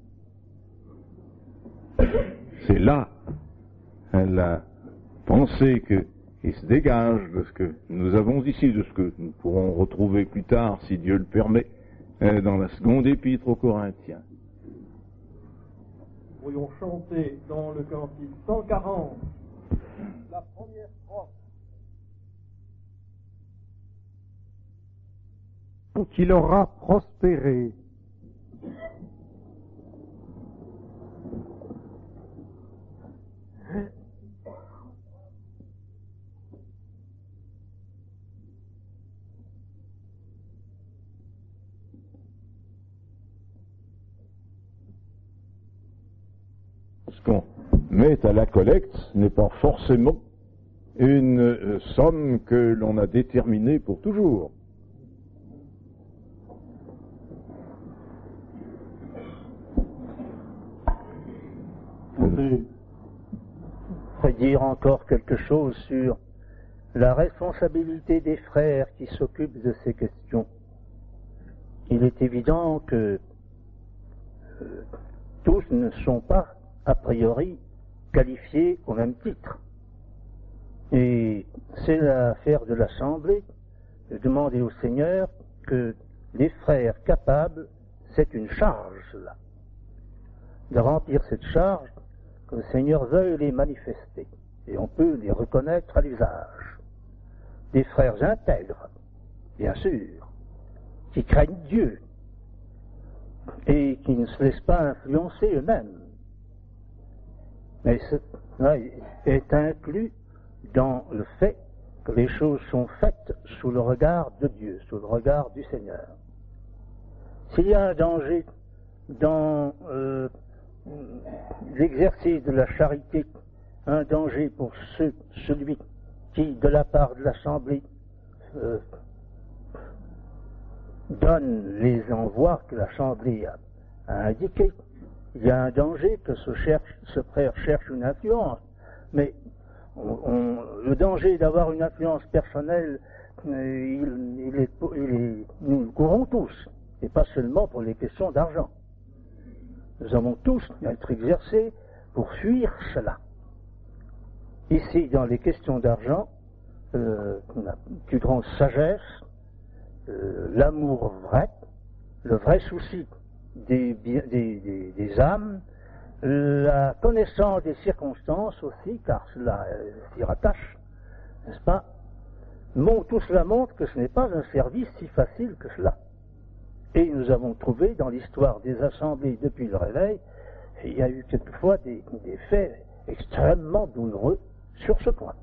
C'est là euh, la pensée que il se dégage de ce que nous avons ici, de ce que nous pourrons retrouver plus tard, si Dieu le permet, dans la seconde épître aux Corinthiens. Nous pourrions chanter dans le cantique cent quarante, la première strophe. Qu'il aura prospéré. Ce qu'on met à la collecte n'est pas forcément une euh, somme que l'on a déterminée pour toujours. Je voudrais dire encore quelque chose sur la responsabilité des frères qui s'occupent de ces questions. Il est évident que euh, tous ne sont pas a priori qualifiés au même titre. Et c'est l'affaire de l'Assemblée de demander au Seigneur que les frères capables, c'est une charge, cela, de remplir cette charge, que le Seigneur veuille les manifester. Et on peut les reconnaître à l'usage. Des frères intègres, bien sûr, qui craignent Dieu et qui ne se laissent pas influencer eux-mêmes. Mais cela est inclus dans le fait que les choses sont faites sous le regard de Dieu, sous le regard du Seigneur. S'il y a un danger dans euh, l'exercice de la charité, un danger pour ceux, celui qui, de la part de l'Assemblée, euh, donne les envois que l'Assemblée a, a indiqués, il y a un danger que ce, cherche, ce frère cherche une influence. Mais on, on, le danger d'avoir une influence personnelle, euh, il, il est, il est, nous le courons tous, et pas seulement pour les questions d'argent. Nous avons tous à être exercés pour fuir cela. Ici, dans les questions d'argent, euh, la plus grande sagesse, euh, l'amour vrai, le vrai souci des, des, des, des âmes, la connaissance des circonstances aussi, car cela euh, s'y rattache, n'est-ce pas? Bon, tout cela montre que ce n'est pas un service si facile que cela. Et nous avons trouvé dans l'histoire des assemblées depuis le réveil, il y a eu quelquefois des, des faits extrêmement douloureux sur ce point.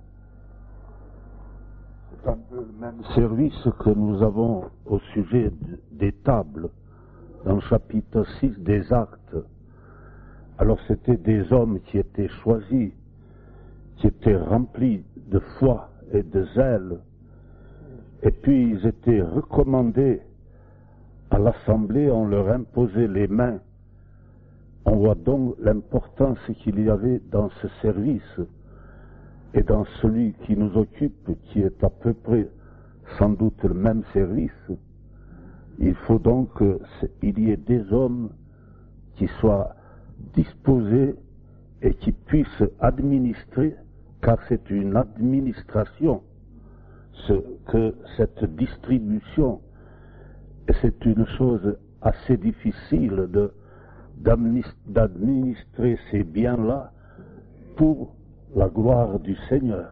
C'est un peu le même service que nous avons au sujet de, des tables, dans le chapitre six des Actes. Alors c'était des hommes qui étaient choisis, qui étaient remplis de foi et de zèle, et puis ils étaient recommandés à l'Assemblée, on leur imposait les mains. On voit donc l'importance qu'il y avait dans ce service et dans celui qui nous occupe, qui est à peu près sans doute le même service. Il faut donc qu'il y ait des hommes qui soient disposés et qui puissent administrer, car c'est une administration, ce, que cette distribution. Et c'est une chose assez difficile de, d'administrer ces biens-là pour la gloire du Seigneur.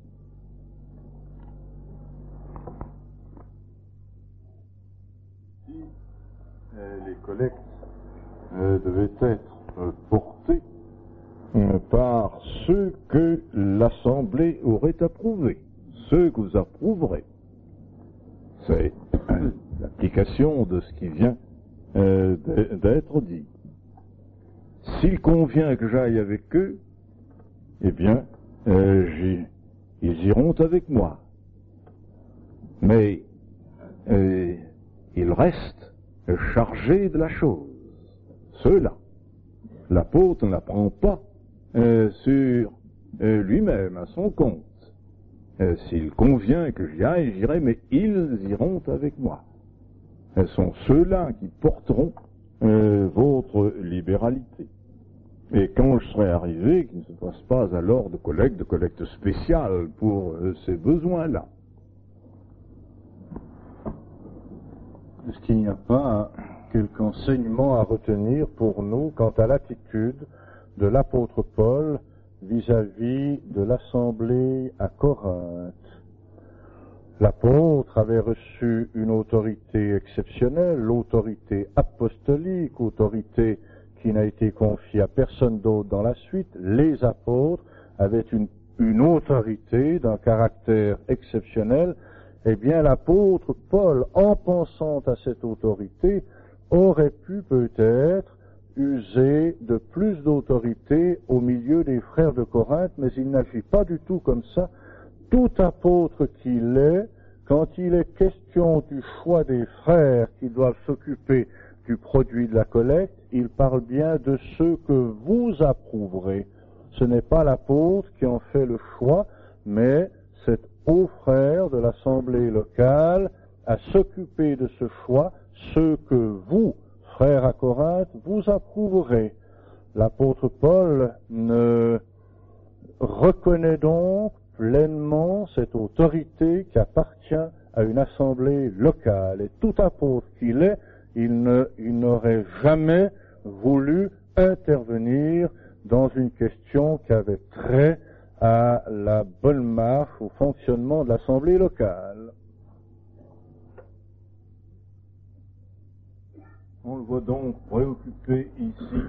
Si euh, les collectes euh, devaient être euh, portées euh, par ceux que l'Assemblée aurait approuvés, ceux que vous approuverez, c'est l'application de ce qui vient euh, d'être dit. S'il convient que j'aille avec eux, eh bien, euh, ils iront avec moi. Mais euh, ils restent chargés de la chose. Ceux-là. L'apôtre ne la prend pas euh, sur euh, lui-même, à son compte. Euh, s'il convient que j'y aille, j'irai, mais ils iront avec moi. Ce sont ceux-là qui porteront euh, votre libéralité. Et quand je serai arrivé, qu'il ne se passe pas alors de collecte, de collecte spéciale pour euh, ces besoins-là. Est-ce qu'il n'y a pas quelque enseignement à retenir pour nous quant à l'attitude de l'apôtre Paul vis-à-vis de l'assemblée à Corinthe? L'apôtre avait reçu une autorité exceptionnelle, l'autorité apostolique, autorité qui n'a été confiée à personne d'autre dans la suite. Les apôtres avaient une, une autorité d'un caractère exceptionnel. Eh bien, l'apôtre Paul, en pensant à cette autorité, aurait pu peut-être user de plus d'autorité au milieu des frères de Corinthe, mais il n'agit pas du tout comme ça. Tout apôtre qu'il est, quand il est question du choix des frères qui doivent s'occuper du produit de la collecte, il parle bien de ceux que vous approuverez. Ce n'est pas l'apôtre qui en fait le choix, mais c'est aux frères de l'assemblée locale à s'occuper de ce choix, ceux que vous, frères à Corinthe, vous approuverez. L'apôtre Paul ne reconnaît donc pleinement cette autorité qui appartient à une assemblée locale. Et tout apôtre qu'il est, il ne, il n'aurait jamais voulu intervenir dans une question qui avait trait à la bonne marche, au fonctionnement de l'assemblée locale. On le voit donc préoccupé ici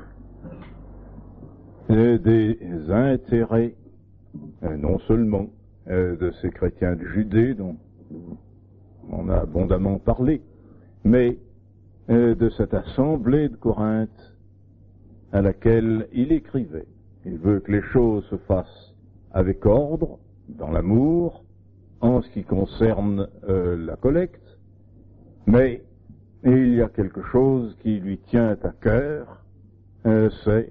euh, des intérêts, euh, non seulement euh, de ces chrétiens de Judée, dont on a abondamment parlé, mais euh, de cette assemblée de Corinthe à laquelle il écrivait. Il veut que les choses se fassent avec ordre, dans l'amour, en ce qui concerne euh, la collecte, mais il y a quelque chose qui lui tient à cœur, euh, c'est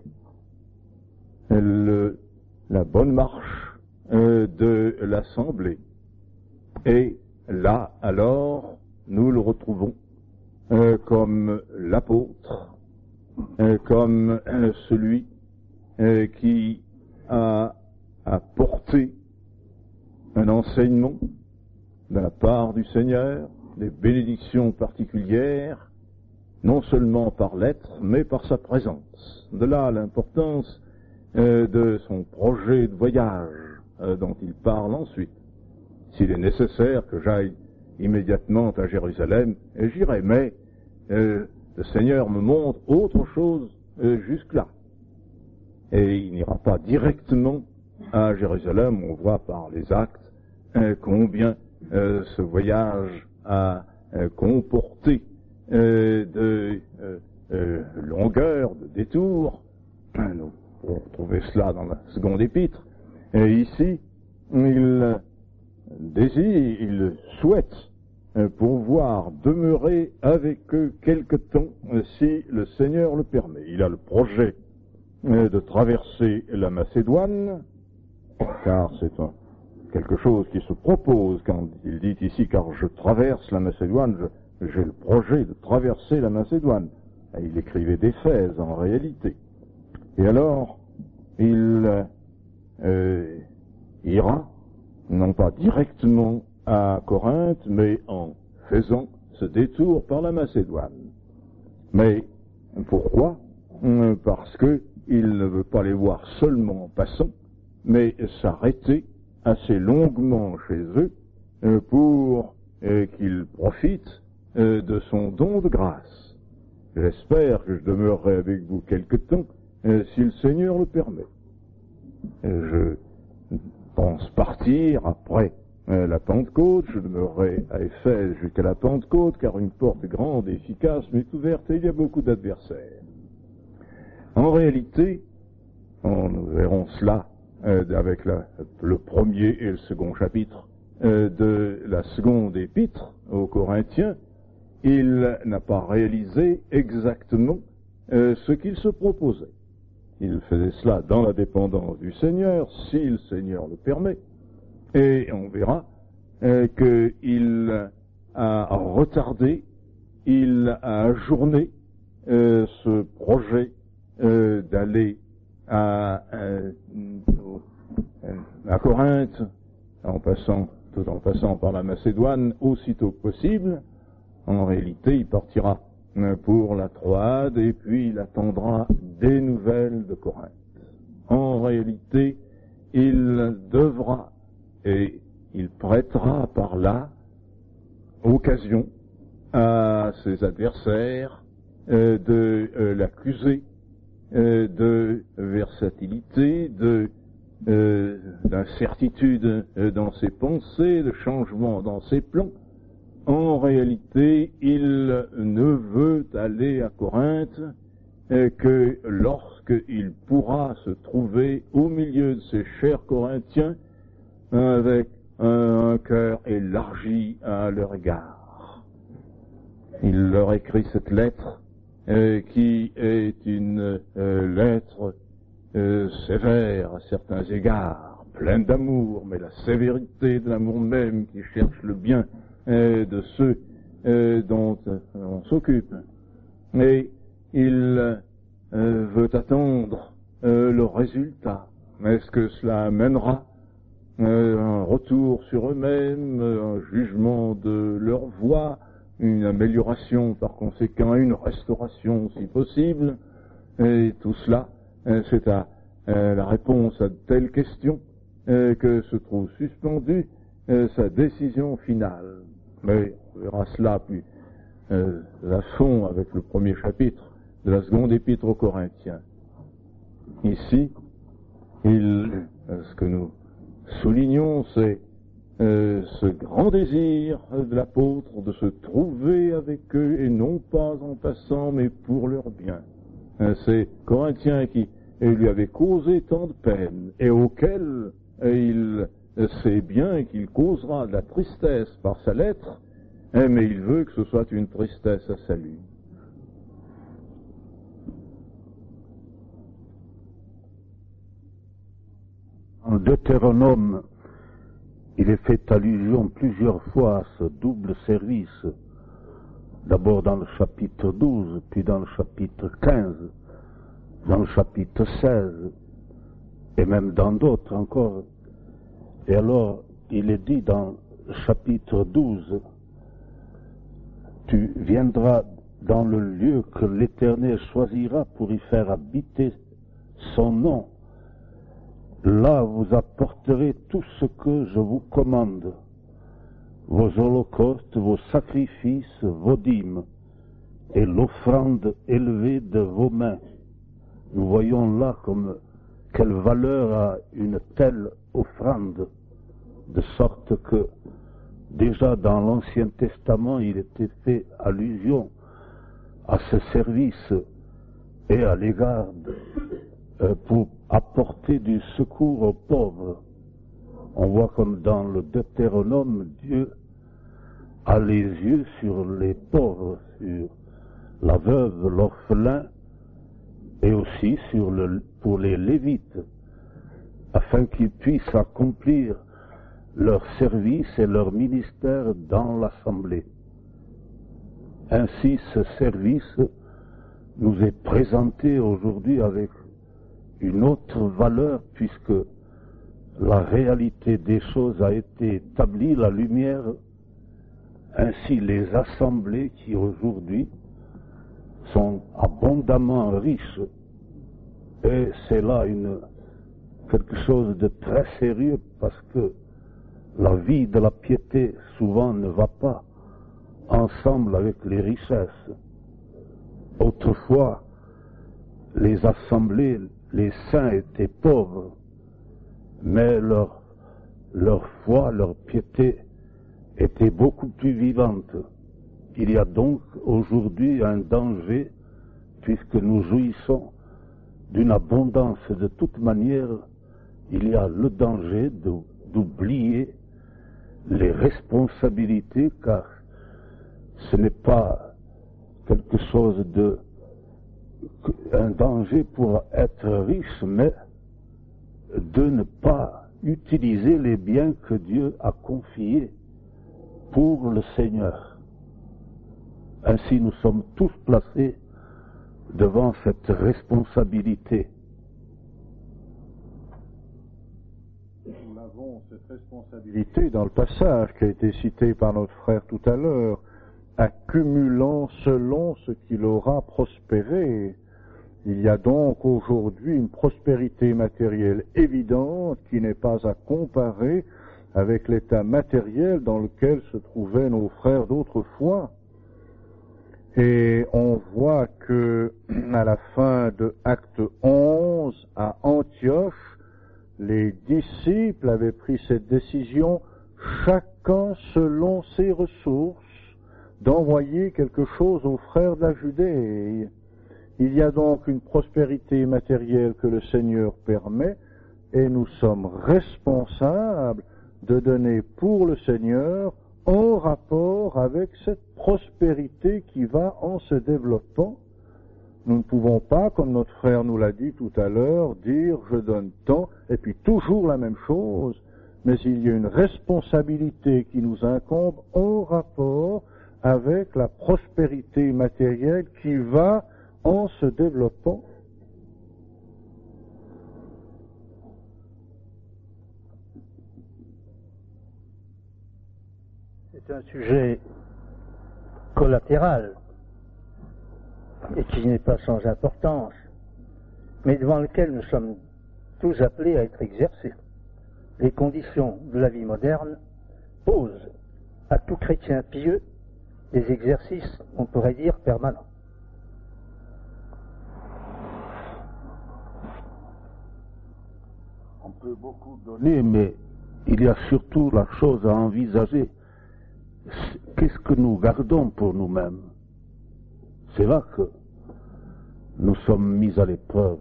le, la bonne marche euh, de l'assemblée. Et là, alors, nous le retrouvons euh, comme l'apôtre, euh, comme euh, celui euh, qui a, a porté un enseignement de la part du Seigneur, des bénédictions particulières, non seulement par lettre, mais par sa présence. De là l'importance euh, de son projet de voyage euh, dont il parle ensuite. S'il est nécessaire que j'aille immédiatement à Jérusalem, j'irai, mais euh, le Seigneur me montre autre chose euh, jusque-là. Et il n'ira pas directement à Jérusalem. On voit par les actes euh, combien euh, ce voyage a euh, comporté euh, de euh, euh, longueur, de détours. Nous pourrons retrouver cela dans la seconde épître. Et ici, il désire, il souhaite euh, pouvoir demeurer avec eux quelque temps, euh, si le Seigneur le permet. Il a le projet euh, de traverser la Macédoine, car c'est un quelque chose qui se propose quand il dit ici, car je traverse la Macédoine, je, j'ai le projet de traverser la Macédoine. Et il écrivait d'Éphèse en réalité. Et alors, il euh, ira, non pas directement à Corinthe, mais en faisant ce détour par la Macédoine. Mais pourquoi? Parce que il ne veut pas les voir seulement en passant, mais s'arrêter assez longuement chez eux euh, pour euh, qu'ils profitent euh, de son don de grâce. J'espère que je demeurerai avec vous quelque temps, euh, si le Seigneur le permet. Euh, je pense partir après euh, la Pentecôte. Je demeurerai à Éphèse jusqu'à la Pentecôte, car une porte grande et efficace m'est ouverte et il y a beaucoup d'adversaires. En réalité, on, nous verrons cela Euh, avec la, le premier et le second chapitre euh, de la seconde épître aux Corinthiens, il n'a pas réalisé exactement euh, ce qu'il se proposait. Il faisait cela dans la dépendance du Seigneur, si le Seigneur le permet, et on verra euh, qu'il a retardé, il a ajourné euh, ce projet euh, d'aller à, à, à Corinthe, en passant, tout en passant par la Macédoine, aussitôt que possible. En réalité, il partira pour la Troade et puis il attendra des nouvelles de Corinthe. En réalité, il devra et il prêtera par là occasion à ses adversaires euh, de euh, l'accuser Euh, de versatilité, de euh, d'incertitude euh, dans ses pensées, de changement dans ses plans. En réalité, il ne veut aller à Corinthe euh, que lorsqu'il pourra se trouver au milieu de ces chers Corinthiens avec un, un cœur élargi à leur égard. Il leur écrit cette lettre Euh, qui est une euh, lettre euh, sévère à certains égards, pleine d'amour, mais la sévérité de l'amour même qui cherche le bien euh, de ceux euh, dont euh, on s'occupe. Et il euh, veut attendre euh, le résultat Est-ce que cela amènera euh, un retour sur eux-mêmes, un jugement de leur voie, une amélioration par conséquent, une restauration si possible? Et tout cela, euh, c'est à euh, la réponse à de telles questions euh, que se trouve suspendue euh, sa décision finale. Mais on verra cela plus euh, à fond avec le premier chapitre de la seconde épître aux Corinthiens. Ici, il, ce que nous soulignons, c'est euh, ce grand désir de l'apôtre de se trouver avec eux, et non pas en passant, mais pour leur bien. Euh, ces Corinthiens qui euh, lui avaient causé tant de peine, et auxquels euh, il euh, sait bien qu'il causera de la tristesse par sa lettre, hein, mais il veut que ce soit une tristesse à salut. En Deutéronome, il est fait allusion plusieurs fois à ce double service, d'abord dans le chapitre douze, puis dans le chapitre quinze, dans le chapitre seize, et même dans d'autres encore. Et alors, il est dit dans le chapitre douze, « Tu viendras dans le lieu que l'Éternel choisira pour y faire habiter son nom. Là, vous apporterez tout ce que je vous commande, vos holocaustes, vos sacrifices, vos dîmes, et l'offrande élevée de vos mains. » Nous voyons là comme quelle valeur a une telle offrande, de sorte que déjà dans l'Ancien Testament, il était fait allusion à ce service et à l'égard euh, pour apporter du secours aux pauvres. On voit comme dans le Deutéronome, Dieu a les yeux sur les pauvres, sur la veuve, l'orphelin, et aussi sur le, pour les Lévites, afin qu'ils puissent accomplir leur service et leur ministère dans l'Assemblée. Ainsi, ce service nous est présenté aujourd'hui avec une autre valeur, puisque la réalité des choses a été établie, la lumière. Ainsi, les assemblées qui aujourd'hui sont abondamment riches, et c'est là une, quelque chose de très sérieux, parce que la vie de la piété souvent ne va pas ensemble avec les richesses. Autrefois, les assemblées, les saints étaient pauvres, mais leur, leur foi, leur piété était beaucoup plus vivante. Il y a donc aujourd'hui un danger, puisque nous jouissons d'une abondance de toute manière, il y a le danger de, d'oublier les responsabilités, car ce n'est pas quelque chose de un danger pour être riche, mais de ne pas utiliser les biens que Dieu a confiés pour le Seigneur. Ainsi, nous sommes tous placés devant cette responsabilité. Nous avons cette responsabilité dans le passage qui a été cité par notre frère tout à l'heure, accumulant selon ce qu'il aura prospéré. Il y a donc aujourd'hui une prospérité matérielle évidente qui n'est pas à comparer avec l'état matériel dans lequel se trouvaient nos frères d'autrefois. Et on voit que à la fin de Acte onze, à Antioche, les disciples avaient pris cette décision, chacun selon ses ressources, d'envoyer quelque chose aux frères de la Judée. Il y a donc une prospérité matérielle que le Seigneur permet, et nous sommes responsables de donner pour le Seigneur en rapport avec cette prospérité qui va en se développant. Nous ne pouvons pas, comme notre frère nous l'a dit tout à l'heure, dire je donne tant, et puis toujours la même chose, mais il y a une responsabilité qui nous incombe en rapport avec la prospérité matérielle qui va en se développant. C'est un sujet collatéral et qui n'est pas sans importance, mais devant lequel nous sommes tous appelés à être exercés. Les conditions de la vie moderne posent à tout chrétien pieux des exercices, on pourrait dire, permanents. On peut beaucoup donner, mais il y a surtout la chose à envisager. Qu'est-ce que nous gardons pour nous-mêmes? C'est là que nous sommes mis à l'épreuve.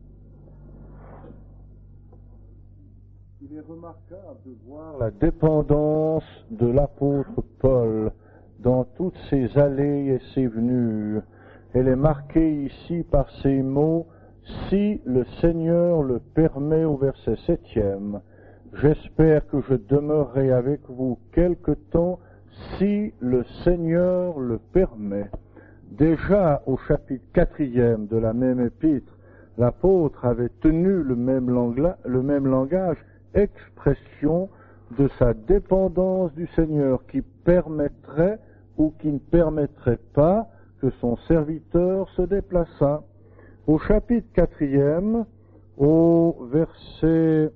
Il est remarquable de voir la dépendance de l'apôtre Paul dans toutes ses allées et ses venues. Elle est marquée ici par ces mots « Si le Seigneur le permet » au verset septième. J'espère que je demeurerai avec vous quelque temps si le Seigneur le permet. Déjà au chapitre quatrième de la même épître, l'apôtre avait tenu le même, langla, le même langage, expression de sa dépendance du Seigneur qui permettrait ou qui ne permettrait pas que son serviteur se déplaçât. Au chapitre quatrième, au verset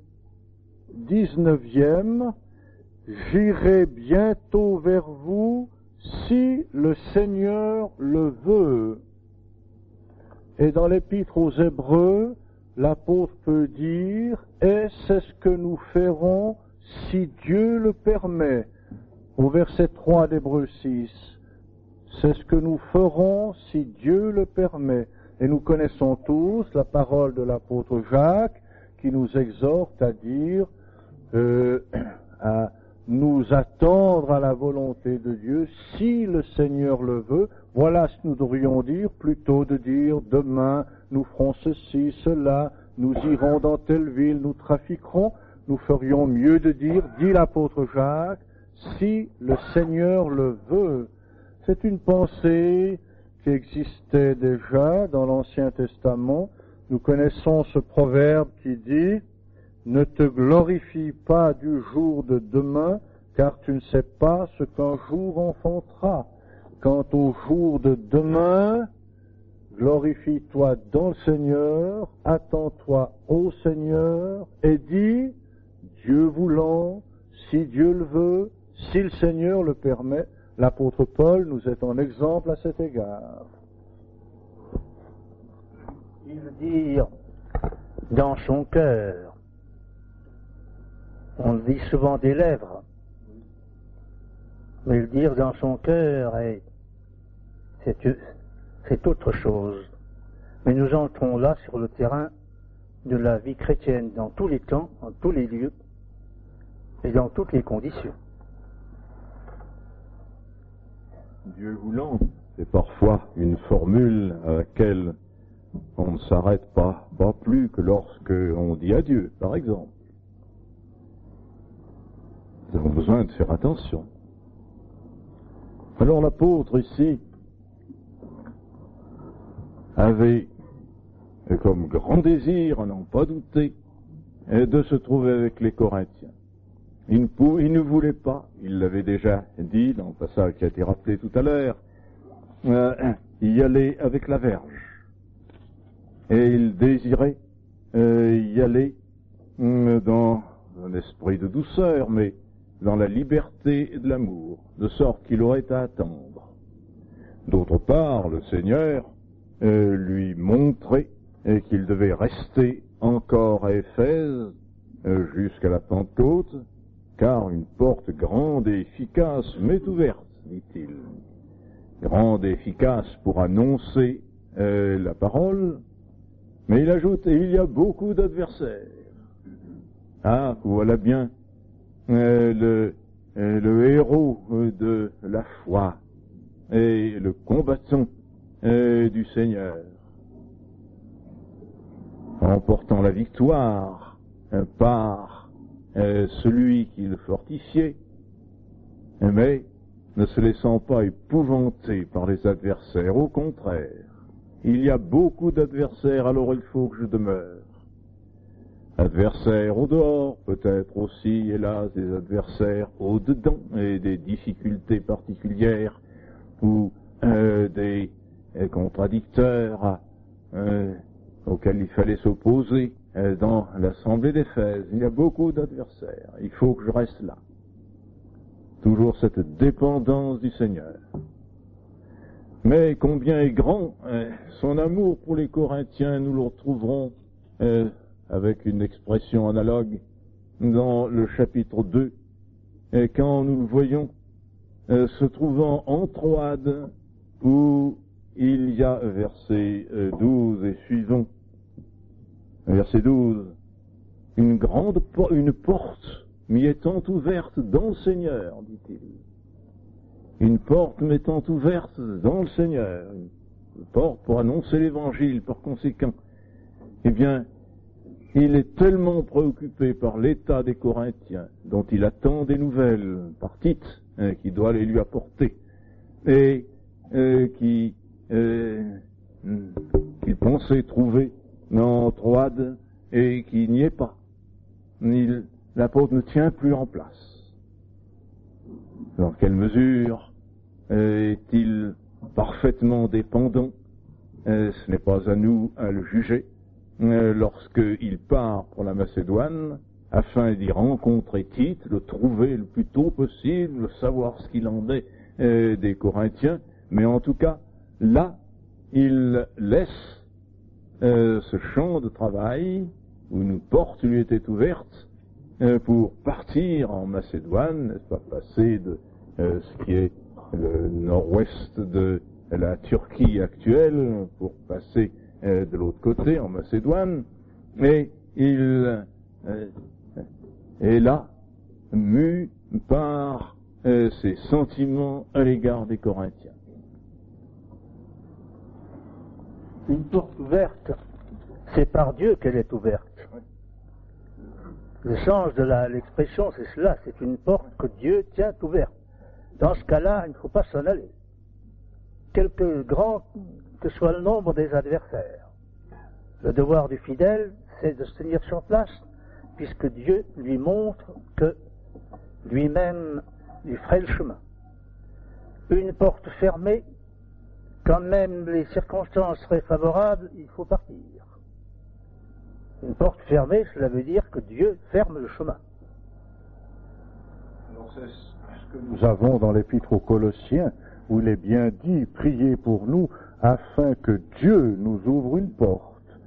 dix-neuvième, « J'irai bientôt vers vous si le Seigneur le veut. » Et dans l'épître aux Hébreux, l'apôtre peut dire « Et c'est ce que nous ferons si Dieu le permet. » Au verset trois d'Hébreux six, « C'est ce que nous ferons si Dieu le permet. » Et nous connaissons tous la parole de l'apôtre Jacques qui nous exhorte à dire, euh, à nous attendre à la volonté de Dieu si le Seigneur le veut. Voilà ce que nous devrions dire plutôt de dire demain nous ferons ceci, cela, nous irons dans telle ville, nous trafiquerons. Nous ferions mieux de dire, dit l'apôtre Jacques, si le Seigneur le veut. C'est une pensée qui existait déjà dans l'Ancien Testament. Nous connaissons ce proverbe qui dit « Ne te glorifie pas du jour de demain, car tu ne sais pas ce qu'un jour enfantera. Quant au jour de demain, glorifie-toi dans le Seigneur, attends-toi au Seigneur, et dis, Dieu voulant, si Dieu le veut, si le Seigneur le permet. » L'apôtre Paul nous est en exemple à cet égard. Il veut dire dans son cœur. On le dit souvent des lèvres, mais le dire dans son cœur, c'est, c'est autre chose. Mais nous entrons là sur le terrain de la vie chrétienne dans tous les temps, en tous les lieux et dans toutes les conditions. Dieu voulant, c'est parfois une formule à laquelle on ne s'arrête pas, pas plus que lorsque on dit adieu, par exemple. Nous avons besoin de faire attention. Alors l'apôtre ici avait comme grand désir, à n'en pas douter, de se trouver avec les Corinthiens. Il ne, pouvait, il ne voulait pas, il l'avait déjà dit dans le passage qui a été rappelé tout à l'heure, euh, y aller avec la verge. Et il désirait euh, y aller euh, dans un esprit de douceur, mais dans la liberté de l'amour, de sorte qu'il aurait à attendre. D'autre part, le Seigneur euh, lui montrait euh, qu'il devait rester encore à Éphèse euh, jusqu'à la Pentecôte, car une porte grande et efficace m'est ouverte, dit-il. Grande et efficace pour annoncer euh, la parole, mais il ajoute, et il y a beaucoup d'adversaires. Ah, voilà bien euh, le, euh, le héros euh, de la foi et le combattant euh, du Seigneur, remportant la victoire euh, par Euh, celui qui le fortifiait, mais ne se laissant pas épouvanter par les adversaires. Au contraire, il y a beaucoup d'adversaires, alors il faut que je demeure. adversaires au dehors, peut-être aussi, hélas, des adversaires au dedans, et des difficultés particulières ou euh, des euh, contradicteurs euh, auxquels il fallait s'opposer euh, dans l'assemblée d'Éphèse. Il y a beaucoup d'adversaires. Il faut que je reste là. Toujours cette dépendance du Seigneur. Mais combien est grand euh, son amour pour les Corinthiens, nous le retrouverons euh, avec une expression analogue dans le chapitre deux, et quand nous le voyons euh, se trouvant en Troade, où il y a, verset euh, douze et suivant, verset douze, une grande po- une porte m'y étant ouverte dans le Seigneur, dit-il. Une porte m'étant ouverte dans le Seigneur, une porte pour annoncer l'Évangile, par conséquent. Eh bien, il est tellement préoccupé par l'état des Corinthiens, dont il attend des nouvelles par Tite, hein, qui doit les lui apporter, et euh, qui euh, qu'il pensait trouver en Troade, et qui n'y est pas. Il, l'apôtre ne tient plus en place. Dans quelle mesure euh, est-il parfaitement dépendant? euh, Ce n'est pas à nous à le juger. Euh, lorsqu'il part pour la Macédoine, afin d'y rencontrer Tite, le trouver le plus tôt possible, savoir ce qu'il en est euh, des Corinthiens, mais en tout cas, là, il laisse euh, ce champ de travail, où une porte lui était ouverte, euh, pour partir en Macédoine, n'est-ce pas, passer de euh, ce qui est le nord-ouest de la Turquie actuelle, pour passer euh, de l'autre côté, en Macédoine, et il euh, est là, mu par euh, ses sentiments à l'égard des Corinthiens. Une porte ouverte, c'est par Dieu qu'elle est ouverte. Le sens de la, l'expression, c'est cela, c'est une porte que Dieu tient ouverte. Dans ce cas-là, il ne faut pas s'en aller. Quelque grand que soit le nombre des adversaires. Le devoir du fidèle, c'est de se tenir sur place, puisque Dieu lui montre que lui-même lui ferait le chemin. Une porte fermée, quand même les circonstances seraient favorables, il faut partir. Une porte fermée, cela veut dire que Dieu ferme le chemin. Alors c'est ce que nous avons dans l'épître aux Colossiens, où il est bien dit, priez pour nous, afin que Dieu nous ouvre une porte.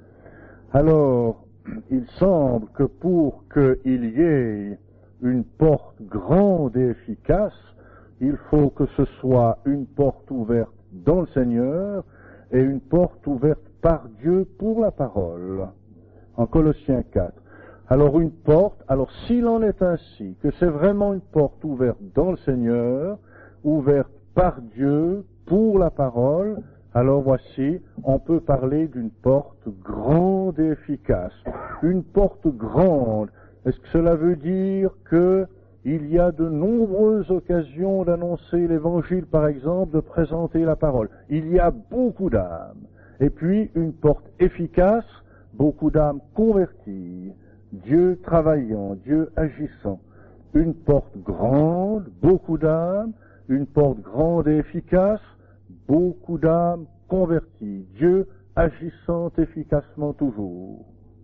Alors, il semble que pour qu'il y ait une porte grande et efficace, il faut que ce soit une porte ouverte dans le Seigneur et une porte ouverte par Dieu pour la parole. En Colossiens quatre. Alors une porte, alors s'il en est ainsi, que c'est vraiment une porte ouverte dans le Seigneur, ouverte par Dieu pour la parole, alors voici, on peut parler d'une porte grande et efficace. Une porte grande, est-ce que cela veut dire que il y a de nombreuses occasions d'annoncer l'Évangile, par exemple, de présenter la parole? Il y a beaucoup d'âmes. Et puis, une porte efficace, beaucoup d'âmes converties, Dieu travaillant, Dieu agissant. Une porte grande, beaucoup d'âmes, une porte grande et efficace, beaucoup d'âmes converties, Dieu agissant efficacement toujours.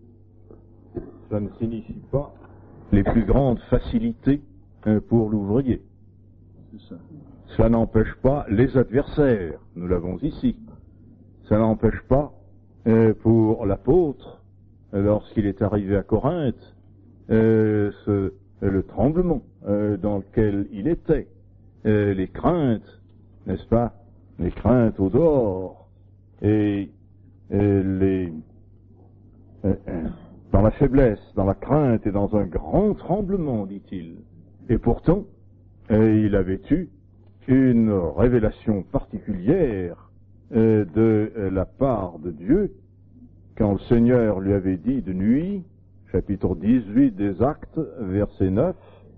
Ça ne signifie pas les plus grandes facilités pour l'ouvrier. C'est ça. Cela n'empêche pas les adversaires, nous l'avons ici. Ça n'empêche pas euh, pour l'apôtre, lorsqu'il est arrivé à Corinthe, euh, ce, le tremblement euh, dans lequel il était, euh, les craintes, n'est-ce pas, les craintes au dehors, et, et les euh, dans la faiblesse, dans la crainte et dans un grand tremblement, dit-il. Et pourtant, euh, il avait eu une révélation particulière euh, de euh, la part de Dieu, quand le Seigneur lui avait dit de nuit, chapitre dix-huit des Actes, verset neuf,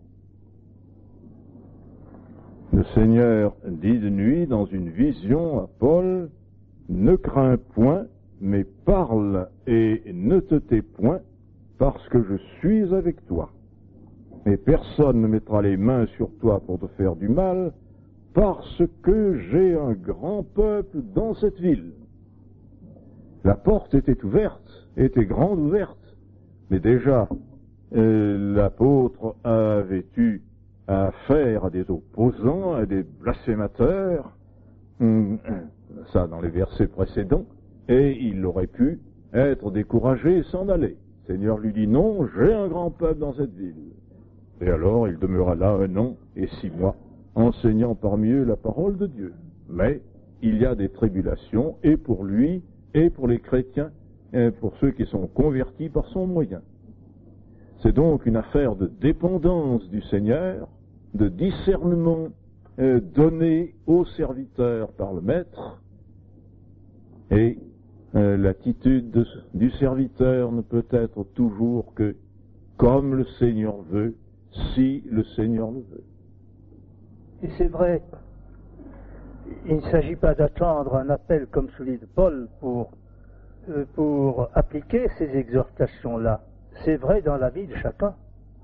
le Seigneur dit de nuit dans une vision à Paul, « Ne crains point, mais parle et ne te tais point, parce que je suis avec toi. Et personne ne mettra les mains sur toi pour te faire du mal, parce que j'ai un grand peuple dans cette ville. La porte était ouverte, était grande ouverte, mais déjà, euh, l'apôtre avait eu affaire à des opposants, à des blasphémateurs, hum, ça dans les versets précédents, et il aurait pu être découragé et s'en aller. Le Seigneur lui dit non, j'ai un grand peuple dans cette ville. Et alors il demeura là un an et six mois, enseignant parmi eux la parole de Dieu. Mais il y a des tribulations, et pour lui, et pour les chrétiens, et pour ceux qui sont convertis par son moyen. C'est donc une affaire de dépendance du Seigneur, de discernement euh, donné au serviteur par le Maître, et euh, l'attitude de, du serviteur ne peut être toujours que comme le Seigneur veut, si le Seigneur le veut. Et c'est vrai, il ne s'agit pas d'attendre un appel comme celui de Paul pour, euh, pour appliquer ces exhortations-là. C'est vrai dans la vie de chacun.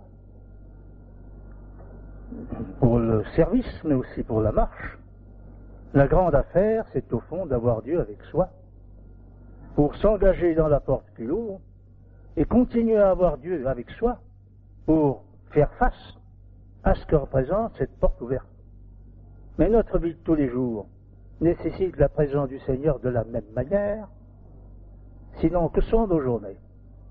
Pour le service, mais aussi pour la marche. La grande affaire, c'est au fond d'avoir Dieu avec soi, pour s'engager dans la porte qu'il ouvre, et continuer à avoir Dieu avec soi, pour faire face à ce que représente cette porte ouverte. Mais notre vie de tous les jours nécessite la présence du Seigneur de la même manière, sinon que sont nos journées?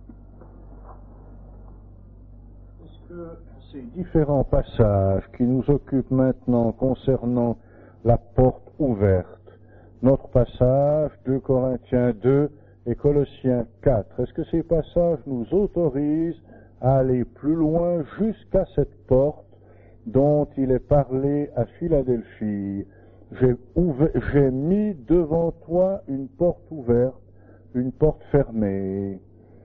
Est-ce que ces différents passages qui nous occupent maintenant concernant la porte ouverte, notre passage deux Corinthiens deux et Colossiens quatre, est-ce que ces passages nous autorisent à aller plus loin jusqu'à cette porte dont il est parlé à Philadelphie? J'ai, ouvert, j'ai mis devant toi une porte ouverte, une porte fermée.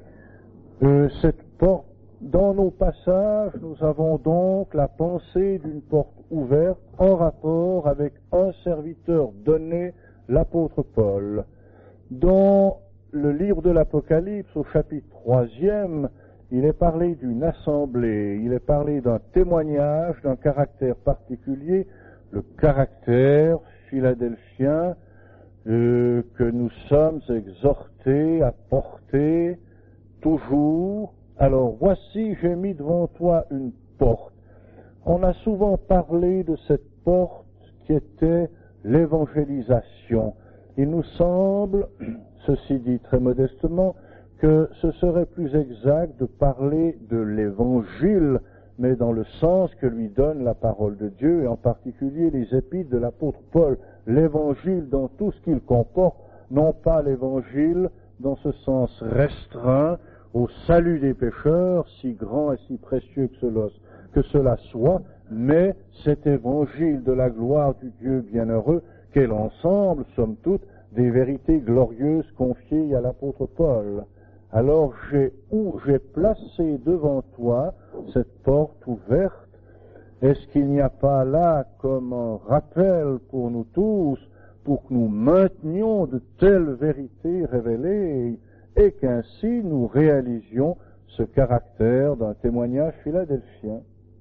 Euh, cette porte, dans nos passages, nous avons donc la pensée d'une porte ouverte en rapport avec un serviteur donné, l'apôtre Paul. Dans le livre de l'Apocalypse, au chapitre troisième, il est parlé d'une assemblée, il est parlé d'un témoignage, d'un caractère particulier, le caractère philadelphien euh, que nous sommes exhortés à porter toujours. Alors voici, j'ai mis devant toi une porte. On a souvent parlé de cette porte qui était l'évangélisation. Il nous semble, ceci dit très modestement, que ce serait plus exact de parler de l'évangile, mais dans le sens que lui donne la parole de Dieu, et en particulier les épîtres de l'apôtre Paul. L'évangile dans tout ce qu'il comporte, non pas l'évangile dans ce sens restreint au salut des pécheurs, si grand et si précieux que cela, que cela soit, mais cet évangile de la gloire du Dieu bienheureux, qu'est l'ensemble, somme toute, des vérités glorieuses confiées à l'apôtre Paul. Alors j'ai, où, j'ai placé devant toi cette porte ouverte. Est-ce qu'il n'y a pas là comme un rappel pour nous tous, pour que nous maintenions de telles vérités révélées et qu'ainsi nous réalisions ce caractère d'un témoignage philadelphien?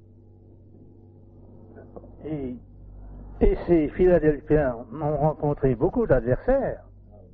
Et, et ces Philadelphiens ont rencontré beaucoup d'adversaires.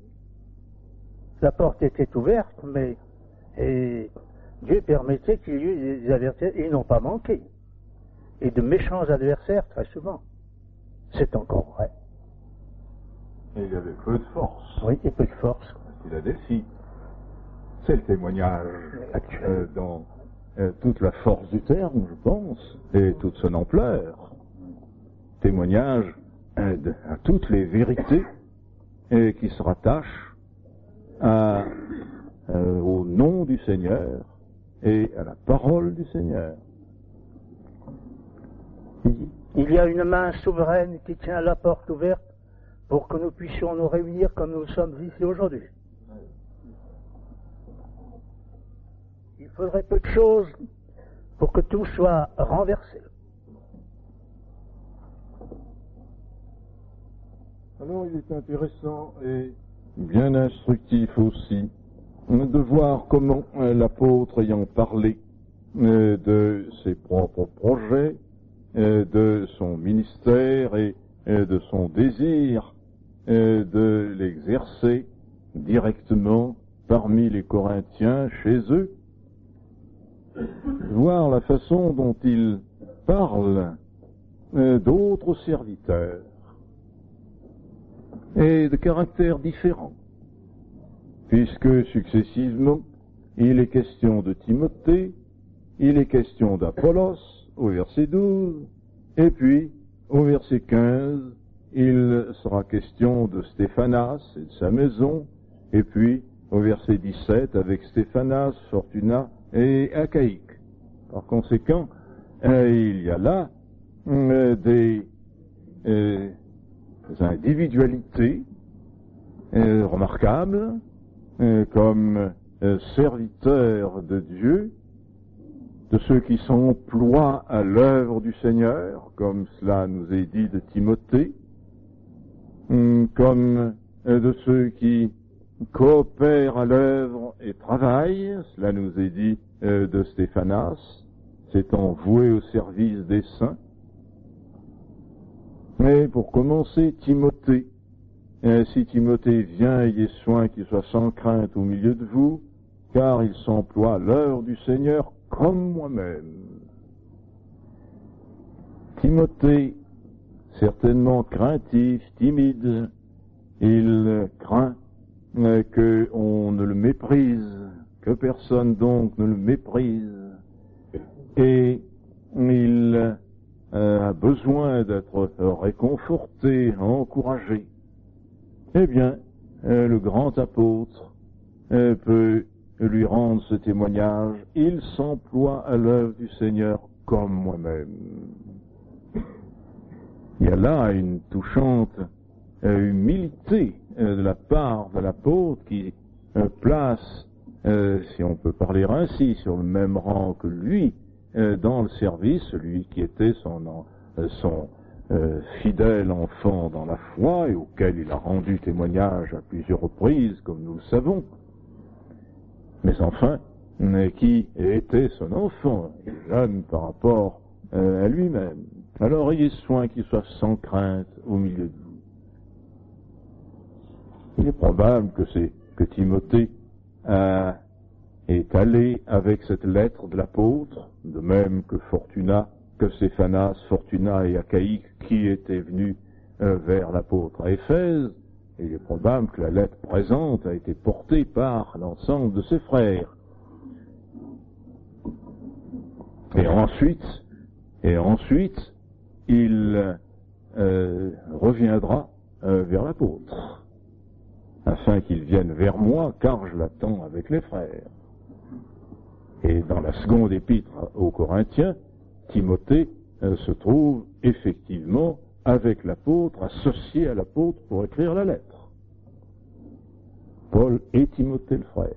La porte était ouverte, mais et Dieu permettait qu'il y ait des adversaires, et ils n'ont pas manqué. Et de méchants adversaires, très souvent. C'est encore vrai. Et il y avait peu de force. Oui, et peu de force. Philadelphie. C'est le témoignage euh, dans euh, toute la force du terme, je pense, et toute son ampleur. Témoignage euh, de, à toutes les vérités et qui se rattachent à, euh, au nom du Seigneur et à la parole du Seigneur. Il y a une main souveraine qui tient la porte ouverte pour que nous puissions nous réunir comme nous sommes ici aujourd'hui. Il faudrait peu de choses pour que tout soit renversé. Alors il est intéressant et bien instructif aussi de voir comment euh, l'apôtre ayant parlé euh, de ses propres projets, euh, de son ministère et euh, de son désir euh, de l'exercer directement parmi les Corinthiens, chez eux, voir la façon dont il parle euh, d'autres serviteurs et de caractères différents, puisque successivement il est question de Timothée, il est question d'Apollos au verset douze, et puis au verset quinze il sera question de Stéphanas et de sa maison, et puis au verset dix-sept avec Stéphanas, Fortuna et Achaïque. Par conséquent, euh, il y a là euh, des, euh, des individualités euh, remarquables euh, comme euh, serviteurs de Dieu, de ceux qui s'emploient à l'œuvre du Seigneur, comme cela nous est dit de Timothée, comme euh, de ceux qui coopèrent à l'œuvre et travaillent, cela nous est dit euh, de Stéphanas, s'étant voué au service des saints. Mais pour commencer, Timothée, et si Timothée vient, ayez soin qu'il soit sans crainte au milieu de vous, car il s'emploie à l'œuvre du Seigneur comme moi-même. Timothée, certainement craintif, timide, il craint euh, qu'on ne le méprise, que personne donc ne le méprise, et il euh, a besoin d'être réconforté, encouragé. Eh bien, euh, le grand apôtre euh, peut lui rendre ce témoignage. Il s'emploie à l'œuvre du Seigneur comme moi-même. Il y a là une touchante euh, humilité euh, de la part de l'apôtre qui euh, place, euh, si on peut parler ainsi, sur le même rang que lui, euh, dans le service, celui qui était son, euh, son euh, fidèle enfant dans la foi et auquel il a rendu témoignage à plusieurs reprises, comme nous le savons. Mais enfin, euh, qui était son enfant, jeune par rapport euh, à lui-même. Alors ayez soin qu'il soit sans crainte au milieu de vous. Il est probable que c'est que Timothée euh, est allé avec cette lettre de l'apôtre, de même que Fortuna, que Stéphanas, Fortuna et Achaïque, qui étaient venus euh, vers l'apôtre à Éphèse. Et il est probable que la lettre présente a été portée par l'ensemble de ses frères. Et ensuite, et ensuite, il euh, reviendra euh, vers l'apôtre, afin qu'il vienne vers moi, car je l'attends avec les frères. Et dans la seconde épître aux Corinthiens, Timothée euh, se trouve effectivement avec l'apôtre, associé à l'apôtre pour écrire la lettre. Paul et Timothée le frère.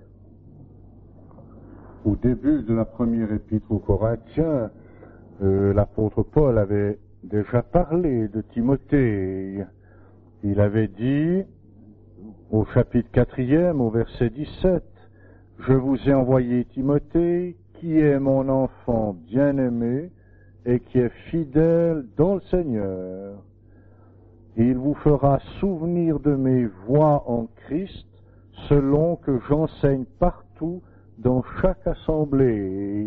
Au début de la première épître aux Corinthiens, euh, l'apôtre Paul avait déjà parlé de Timothée. Il avait dit, au chapitre quatrième, au verset dix-sept, « Je vous ai envoyé Timothée, qui est mon enfant bien-aimé et qui est fidèle dans le Seigneur. Il vous fera souvenir de mes voies en Christ, selon que j'enseigne partout dans chaque assemblée. »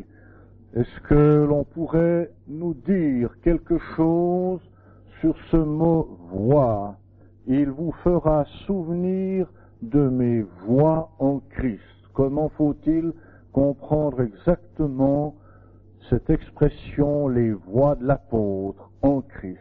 Est-ce que l'on pourrait nous dire quelque chose sur ce mot « voix » ? Il vous fera souvenir de mes voies en Christ. Comment faut-il comprendre exactement cette expression, les voies de l'apôtre en Christ?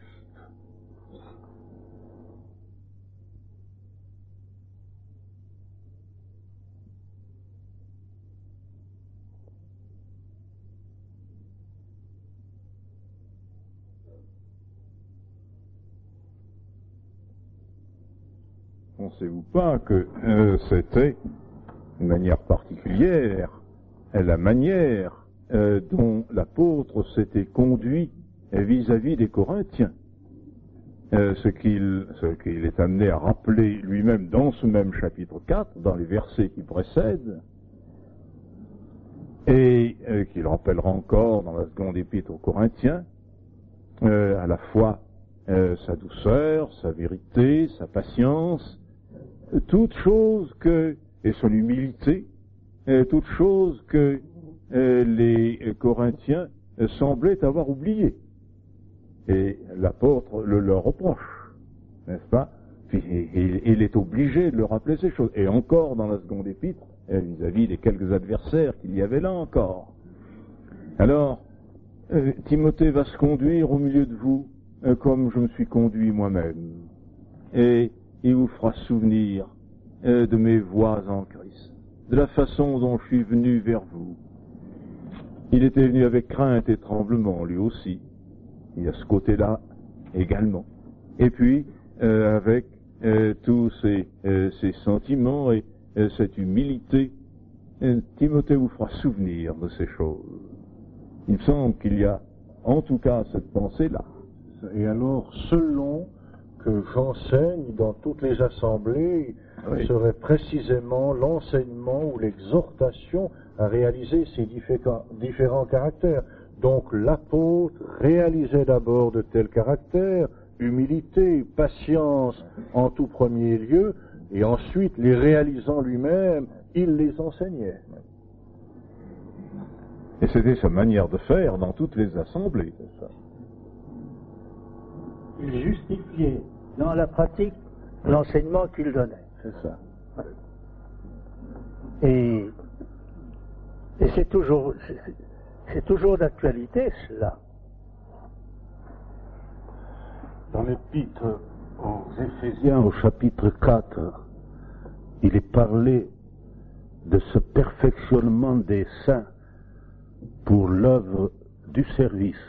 Pensez-vous pas que euh, c'était une manière particulière, la manière euh, dont l'apôtre s'était conduit vis-à-vis des Corinthiens, euh, ce qu'il ce qu'il est amené à rappeler lui-même dans ce même chapitre quatre, dans les versets qui précèdent, et euh, qu'il rappellera encore dans la seconde épître aux Corinthiens, euh, à la fois euh, sa douceur, sa vérité, sa patience, euh, toutes choses que, et son humilité, euh, toutes choses que euh, les Corinthiens euh, semblaient avoir oubliées. Et l'apôtre le leur reproche, n'est-ce pas? Puis il, il est obligé de leur rappeler ces choses. Et encore dans la seconde épître, vis-à-vis des quelques adversaires qu'il y avait là encore. Alors, euh, Timothée va se conduire au milieu de vous euh, comme je me suis conduit moi-même. Et il vous fera souvenir euh, de mes voies en Christ, de la façon dont je suis venu vers vous. Il était venu avec crainte et tremblement, lui aussi. Il y a ce côté-là également. Et puis, euh, avec euh, tous ces, euh, ces sentiments et euh, cette humilité, euh, Timothée vous fera souvenir de ces choses. Il me semble qu'il y a en tout cas cette pensée-là. Et alors, selon que j'enseigne dans toutes les assemblées, oui, serait précisément l'enseignement ou l'exhortation à réaliser ces différents, différents caractères. Donc l'apôtre réalisait d'abord de tels caractères, humilité, patience en tout premier lieu, et ensuite, les réalisant lui-même, il les enseignait. Et c'était sa manière de faire dans toutes les assemblées. C'est ça. Il justifiait dans la pratique l'enseignement qu'il donnait. C'est ça. Et, et c'est toujours... C'est, C'est toujours d'actualité, cela. Dans l'épître aux Éphésiens, au chapitre quatre, il est parlé de ce perfectionnement des saints pour l'œuvre du service.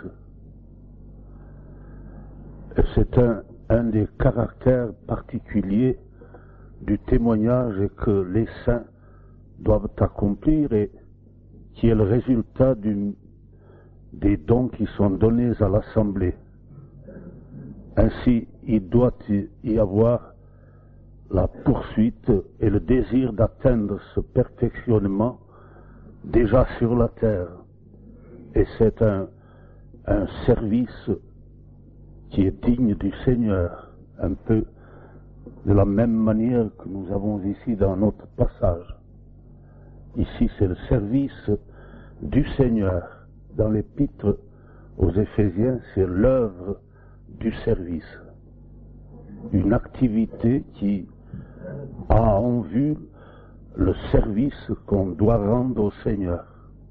Et c'est un, un des caractères particuliers du témoignage que les saints doivent accomplir et qui est le résultat d'une, des dons qui sont donnés à l'Assemblée. Ainsi, il doit y avoir la poursuite et le désir d'atteindre ce perfectionnement déjà sur la terre. Et c'est un, un service qui est digne du Seigneur, un peu de la même manière que nous avons ici dans notre passage. Ici, c'est le service du Seigneur. Dans l'épître aux Éphésiens, c'est l'œuvre du service. Une activité qui a en vue le service qu'on doit rendre au Seigneur.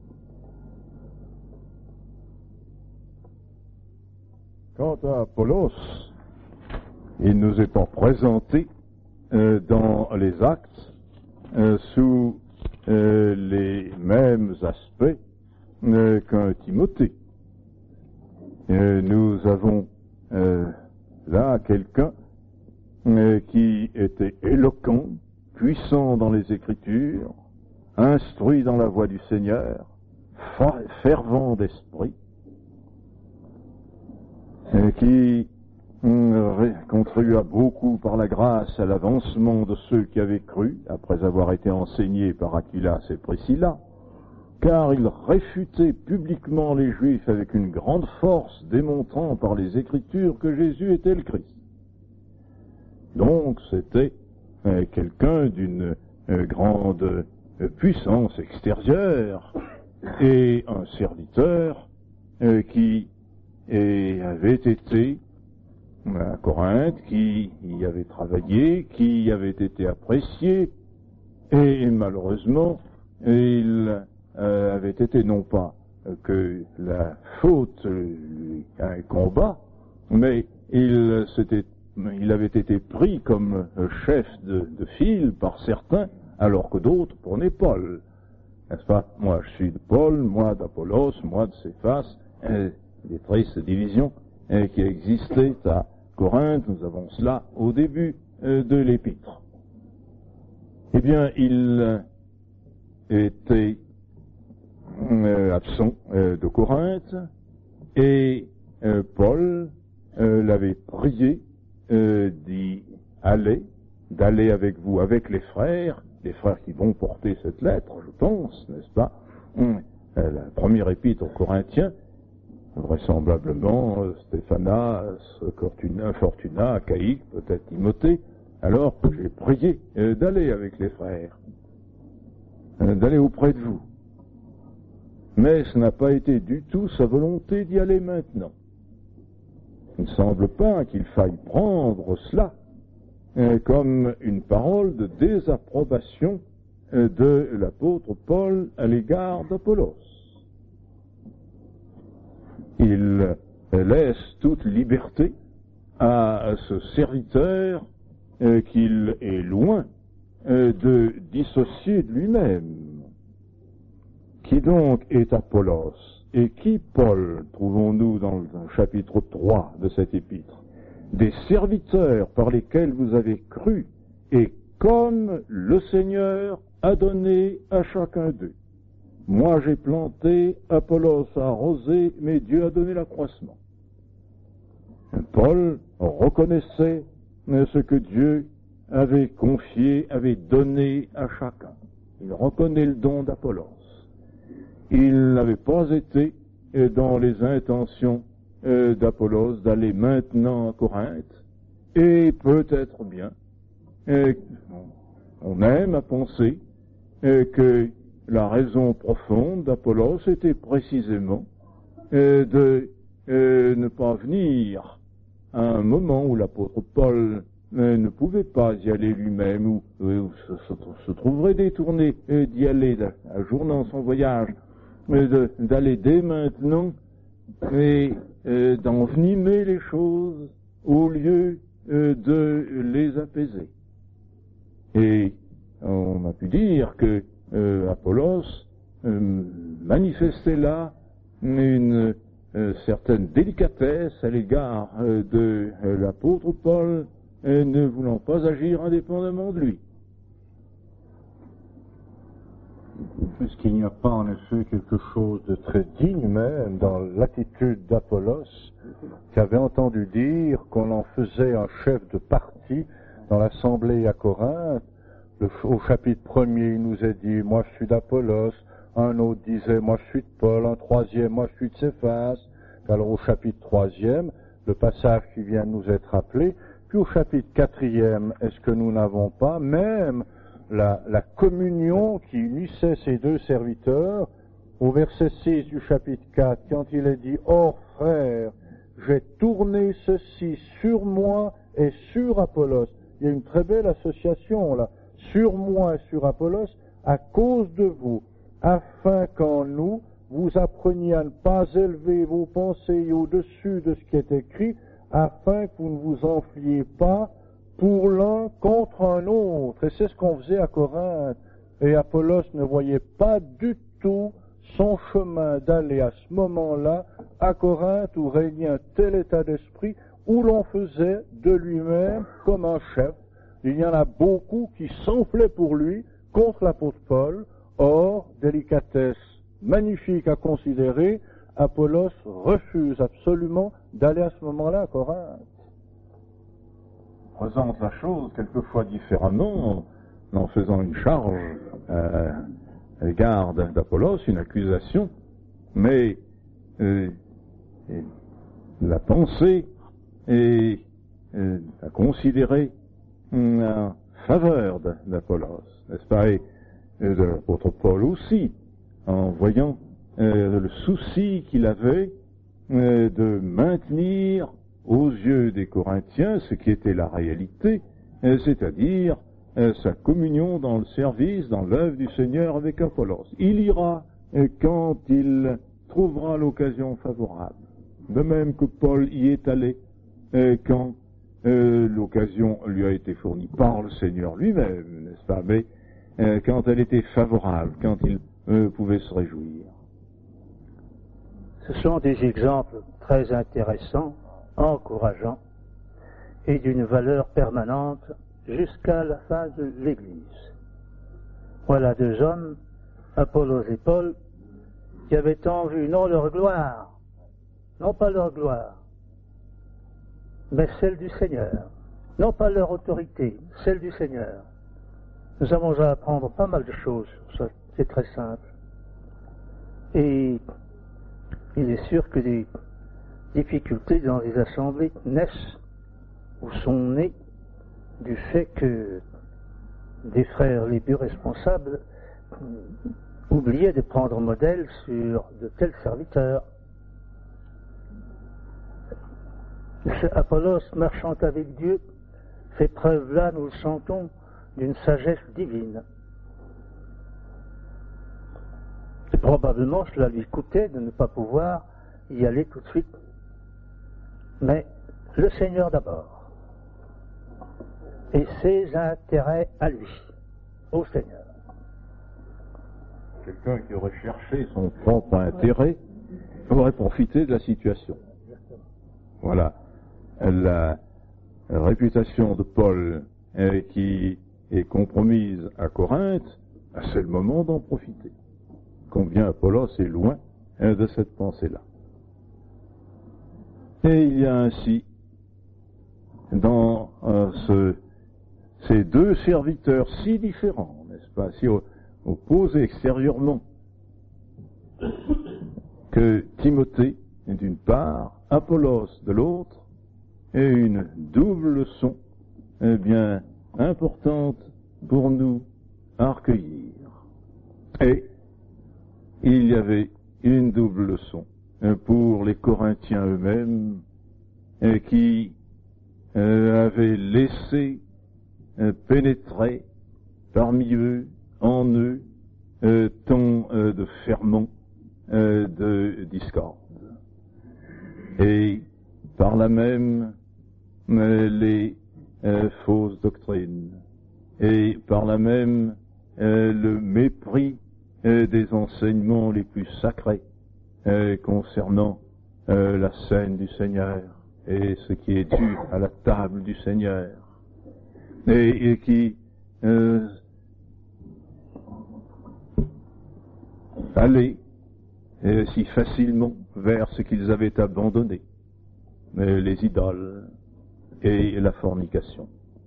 Quant à Apollos, il nous est pas présenté euh, dans les Actes euh, sous euh, les mêmes aspects euh, qu'un Timothée. Euh, nous avons euh, là quelqu'un euh, qui était éloquent, puissant dans les Écritures, instruit dans la voie du Seigneur, fervent d'esprit, euh, qui euh, contribua beaucoup par la grâce à l'avancement de ceux qui avaient cru, après avoir été enseignés par Aquilas et Priscilla, car il réfutait publiquement les Juifs avec une grande force, démontrant par les Écritures que Jésus était le Christ. Donc c'était euh, quelqu'un d'une euh, grande euh, puissance extérieure et un serviteur euh, qui et avait été à Corinthe, qui y avait travaillé, qui avait été apprécié, et malheureusement, il euh, avait été non pas que la faute lui un combat, mais il s'était, il avait été pris comme chef de, de file par certains, alors que d'autres prenaient Paul. N'est-ce pas? Moi, je suis de Paul, moi d'Apollos, moi de Céphas, euh, des tristes divisions euh, qui existaient à Corinthe. Nous avons cela au début euh, de l'épître. Eh bien, il euh, était euh, absent euh, de Corinthe et euh, Paul euh, l'avait prié euh, d'y aller, d'aller avec vous, avec les frères, les frères qui vont porter cette lettre, je pense, n'est-ce pas, la première épître aux Corinthiens, vraisemblablement Stéphanas, Fortuna, Fortuna, Achaïque, peut-être Timothée, alors que j'ai prié euh, d'aller avec les frères, euh, d'aller auprès de vous. Mais ce n'a pas été du tout sa volonté d'y aller maintenant. Il ne semble pas qu'il faille prendre cela euh, comme une parole de désapprobation euh, de l'apôtre Paul à l'égard d'Apollos. Il laisse toute liberté à ce serviteur euh, qu'il est loin euh, de dissocier de lui-même. Qui donc est Apollos? Et qui Paul, trouvons-nous dans le chapitre trois de cette épître? Des serviteurs par lesquels vous avez cru, et comme le Seigneur a donné à chacun d'eux. Moi j'ai planté, Apollos a arrosé, mais Dieu a donné l'accroissement. Paul reconnaissait ce que Dieu avait confié, avait donné à chacun. Il reconnaît le don d'Apollos. Il n'avait pas été dans les intentions d'Apollos d'aller maintenant à Corinthe, et peut-être bien, on aime à penser que la raison profonde d'Apollos était précisément euh, de euh, ne pas venir à un moment où l'apôtre Paul euh, ne pouvait pas y aller lui-même, ou, euh, ou se, se, se trouverait détourné euh, d'y aller, ajournant son voyage, euh, d'aller dès maintenant et euh, d'envenimer les choses au lieu euh, de les apaiser. Et on a pu dire que Euh, Apollos euh, manifestait là une euh, certaine délicatesse à l'égard euh, de euh, l'apôtre Paul, euh, ne voulant pas agir indépendamment de lui. Puisqu'il n'y a pas en effet quelque chose de très digne même dans l'attitude d'Apollos, qui avait entendu dire qu'on en faisait un chef de parti dans l'assemblée à Corinthe. Au chapitre premier, il nous est dit, moi je suis d'Apollos, un autre disait, moi je suis de Paul, un troisième, moi je suis de Céphas. Alors au chapitre troisième, le passage qui vient de nous être rappelé, puis au chapitre quatrième, est-ce que nous n'avons pas même la, la communion qui unissait ces deux serviteurs, au verset six du chapitre quatre, quand il est dit, or frères, j'ai tourné ceci sur moi et sur Apollos. Il y a une très belle association là. Sur moi et sur Apollos, à cause de vous, afin qu'en nous, vous appreniez à ne pas élever vos pensées au-dessus de ce qui est écrit, afin que vous ne vous enfliez pas pour l'un contre un autre. Et c'est ce qu'on faisait à Corinthe. Et Apollos ne voyait pas du tout son chemin d'aller à ce moment-là à Corinthe, où régnait un tel état d'esprit, où l'on faisait de lui-même comme un chef. Il y en a beaucoup qui s'enflaient pour lui contre l'apôtre Paul. Or, délicatesse magnifique à considérer, Apollos refuse absolument d'aller à ce moment-là à Corinthe. On présente la chose quelquefois différemment, en faisant une charge euh, à l'égard d'Apollos, une accusation, mais euh, la pensée est euh, à considérer en faveur d'Apollos, n'est-ce pas, et de l'apôtre Paul aussi, en voyant euh, le souci qu'il avait euh, de maintenir aux yeux des Corinthiens ce qui était la réalité, euh, c'est-à-dire euh, sa communion dans le service, dans l'œuvre du Seigneur avec Apollos. Il ira euh, quand il trouvera l'occasion favorable, de même que Paul y est allé euh, quand Euh, l'occasion lui a été fournie par le Seigneur lui-même, n'est-ce pas, mais euh, quand elle était favorable, quand il euh, pouvait se réjouir. Ce sont des exemples très intéressants, encourageants, et d'une valeur permanente jusqu'à la fin de l'Église. Voilà deux hommes, Apollos et Paul, qui avaient en vue non leur gloire, non pas leur gloire, mais celle du Seigneur. Non pas leur autorité, celle du Seigneur. Nous avons à apprendre pas mal de choses sur ça, c'est très simple. Et il est sûr que des difficultés dans les assemblées naissent ou sont nées du fait que des frères les plus responsables oubliaient de prendre modèle sur de tels serviteurs. Ce Apollos, marchant avec Dieu, fait preuve là, nous le sentons, d'une sagesse divine. Et probablement cela lui coûtait de ne pas pouvoir y aller tout de suite. Mais le Seigneur d'abord. Et ses intérêts à lui, au Seigneur. Quelqu'un qui aurait cherché son propre intérêt aurait profité de la situation. Voilà. La réputation de Paul euh, qui est compromise à Corinthe, c'est le moment d'en profiter. Combien Apollos est loin hein, de cette pensée-là. Et il y a ainsi, dans euh, ce, ces deux serviteurs si différents, n'est-ce pas, si opposés extérieurement, que Timothée, d'une part, Apollos de l'autre, et une double leçon eh bien importante pour nous à recueillir. Et il y avait une double leçon pour les Corinthiens eux-mêmes eh, qui euh, avaient laissé euh, pénétrer parmi eux, en eux, euh, tant euh, de ferments, euh, de discorde. Et par là même, euh, les euh, fausses doctrines, et par là même, euh, le mépris euh, des enseignements les plus sacrés euh, concernant euh, la scène du Seigneur et ce qui est dû à la table du Seigneur, et, et qui euh, allaient euh, si facilement vers ce qu'ils avaient abandonné, euh, les idoles et la fornication.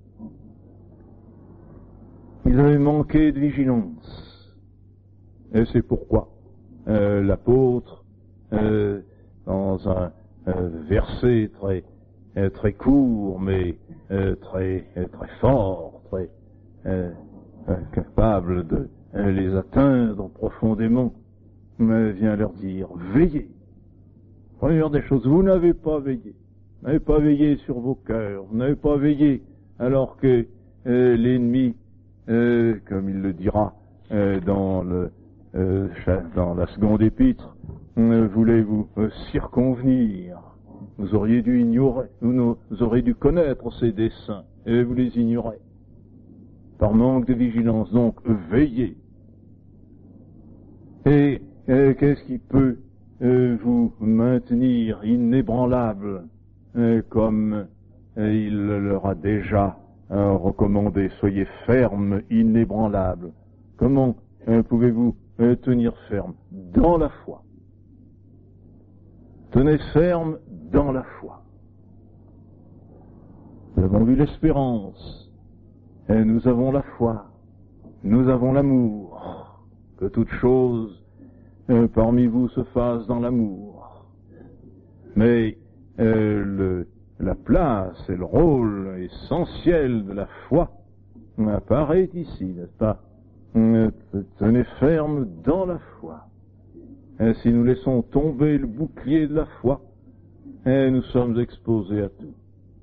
Ils avaient manqué de vigilance, et c'est pourquoi euh, l'apôtre, euh, dans un euh, verset très euh, très court, mais euh, très euh, très fort, très euh, euh, capable de euh, les atteindre profondément, euh, vient leur dire: veillez. Première des choses, vous n'avez pas veillé. Vous n'avez pas veillé sur vos cœurs, vous n'avez pas veillé alors que euh, l'ennemi, euh, comme il le dira euh, dans, le, euh, dans la seconde épître, euh, voulait vous euh, circonvenir. Vous auriez dû ignorer, vous, vous auriez dû connaître ses desseins, et vous les ignorez. Par manque de vigilance, donc, veillez. Et euh, qu'est-ce qui peut euh, vous maintenir inébranlable euh, comme euh, il leur a déjà euh, recommandé? Soyez fermes, inébranlables. Comment euh, pouvez-vous euh, tenir ferme? Dans la foi. Tenez ferme dans la foi. Nous avons vu l'espérance, et nous avons la foi, nous avons l'amour. Que toute chose euh, parmi vous se fasse dans l'amour. Mais euh, le, la place et le rôle essentiel de la foi apparaît ici, n'est-ce pas? Euh, tenez ferme dans la foi. Et si nous laissons tomber le bouclier de la foi, et nous sommes exposés à tout.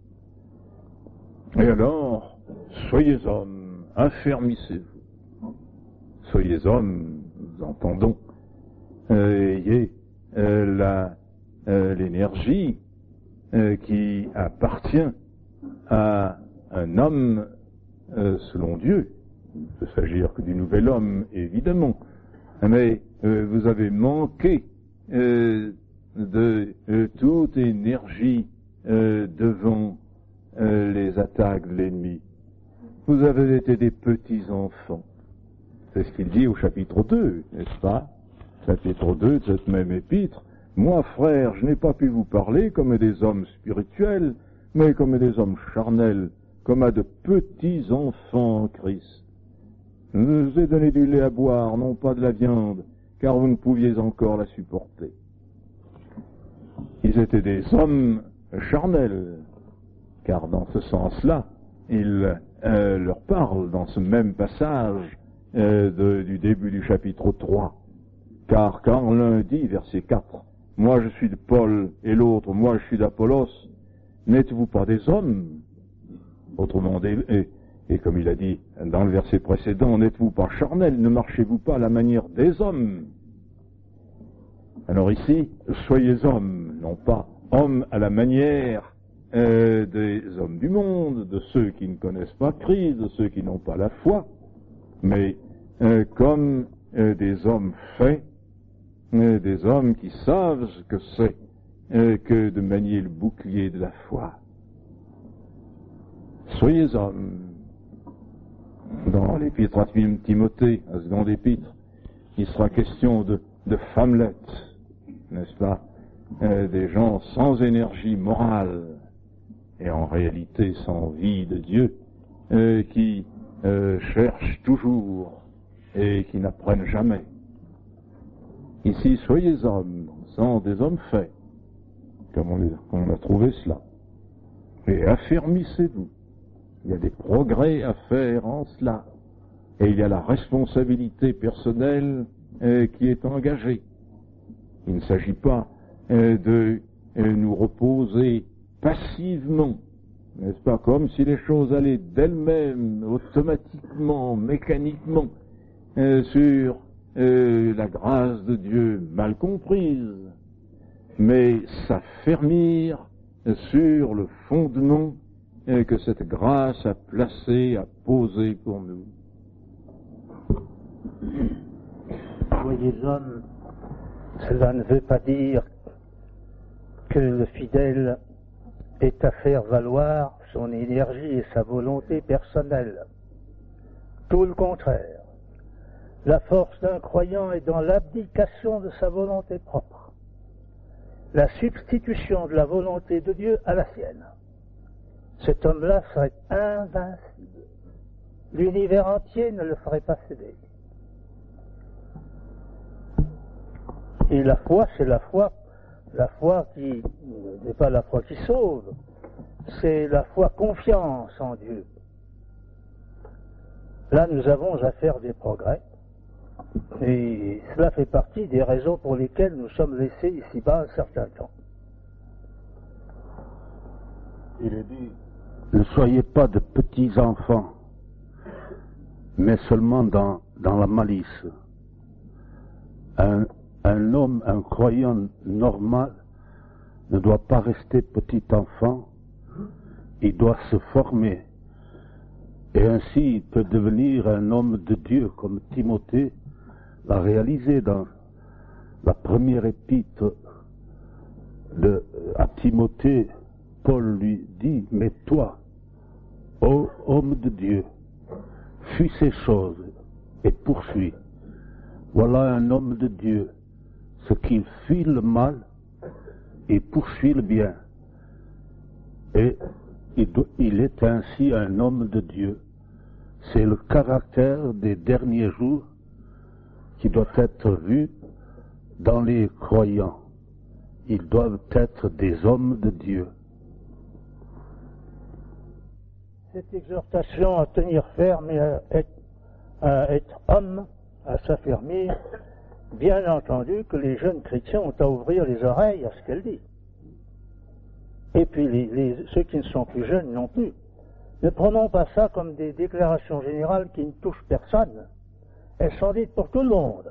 Et alors, soyez hommes, affermissez-vous. Soyez hommes, nous entendons, euh, ayez euh, la, euh, l'énergie euh, qui appartient à un homme euh, selon Dieu. Il ne peut s'agir que du nouvel homme, évidemment, mais euh, vous avez manqué euh, de euh, toute énergie euh, devant euh, les attaques de l'ennemi. Vous avez été des petits enfants. C'est ce qu'il dit au chapitre deux, n'est-ce pas? Chapitre deux de cette même épître. Moi, frère, je n'ai pas pu vous parler comme des hommes spirituels, mais comme des hommes charnels, comme à de petits enfants en Christ. Je vous ai donné du lait à boire, non pas de la viande, car vous ne pouviez encore la supporter. Ils étaient des hommes charnels, car dans ce sens-là, il euh, leur parle dans ce même passage euh, de, du début du chapitre trois. Car quand l'un dit, verset quatre, « Moi je suis de Paul » et l'autre « Moi je suis d'Apollos », n'êtes-vous pas des hommes? Autrement dit, et, et comme il a dit dans le verset précédent, n'êtes-vous pas charnels? Ne marchez-vous pas à la manière des hommes? Alors ici, soyez hommes, non pas hommes à la manière euh, des hommes du monde, de ceux qui ne connaissent pas Christ, de ceux qui n'ont pas la foi, mais euh, comme euh, des hommes faits, euh, des hommes qui savent ce que c'est euh, que de manier le bouclier de la foi. Soyez hommes. Dans l'épître à Timothée, la seconde épître, il sera question de, de femmelettes, n'est-ce pas, euh, des gens sans énergie morale, et en réalité sans vie de Dieu, euh, qui euh, cherchent toujours et qui n'apprennent jamais. Ici, soyez hommes, sans des hommes faits, comme on, les, comme on a trouvé cela, et affermissez-vous. Il y a des progrès à faire en cela, et il y a la responsabilité personnelle euh, qui est engagée. Il ne s'agit pas euh, de euh, nous reposer passivement, n'est-ce pas, comme si les choses allaient d'elles-mêmes, automatiquement, mécaniquement, euh, sur euh, la grâce de Dieu mal comprise, mais s'affermir sur le fondement euh, que cette grâce a placé, a posé pour nous. Soyez hommes, cela ne veut pas dire que le fidèle est à faire valoir son énergie et sa volonté personnelle. Tout le contraire. La force d'un croyant est dans l'abdication de sa volonté propre, la substitution de la volonté de Dieu à la sienne. Cet homme-là serait invincible. L'univers entier ne le ferait pas céder. Et la foi, c'est la foi, la foi qui n'est pas la foi qui sauve, c'est la foi confiance en Dieu. Là, nous avons à faire des progrès, et cela fait partie des raisons pour lesquelles nous sommes laissés ici-bas un certain temps. Il est dit, ne soyez pas de petits enfants, mais seulement dans, dans la malice. Un, un homme, un croyant normal, ne doit pas rester petit enfant, il doit se former. Et ainsi, il peut devenir un homme de Dieu, comme Timothée l'a réalisé dans la première épître de, à Timothée. Paul lui dit, mais toi, ô homme de Dieu, fuis ces choses et poursuis. Voilà un homme de Dieu, ce qu'il fuit le mal et poursuit le bien. Et il, doit, il est ainsi un homme de Dieu. C'est le caractère des derniers jours qui doit être vu dans les croyants. Ils doivent être des hommes de Dieu. Cette exhortation à tenir ferme et à être, à être homme, à s'affermir, bien entendu que les jeunes chrétiens ont à ouvrir les oreilles à ce qu'elle dit. Et puis les, les, ceux qui ne sont plus jeunes non plus. Ne prenons pas ça comme des déclarations générales qui ne touchent personne. Elles sont dites pour tout le monde.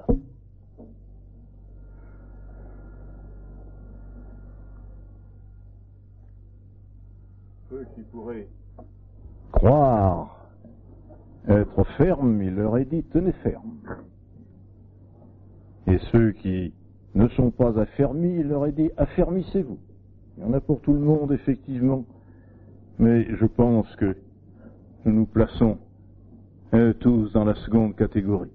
Ceux qui pourraient croire être fermes, il leur est dit, tenez ferme. Et ceux qui ne sont pas affermis, il leur est dit, affermissez-vous. Il y en a pour tout le monde, effectivement, mais je pense que nous nous plaçons euh, tous dans la seconde catégorie.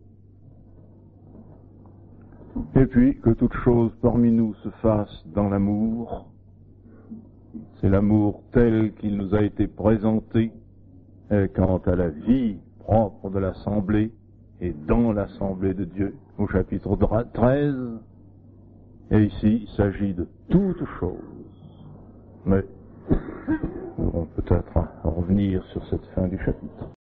Et puis, que toute chose parmi nous se fasse dans l'amour. C'est l'amour tel qu'il nous a été présenté euh, quant à la vie propre de l'Assemblée et dans l'Assemblée de Dieu, au chapitre treize, et ici il s'agit de toutes choses. Mais nous allons peut-être revenir sur cette fin du chapitre.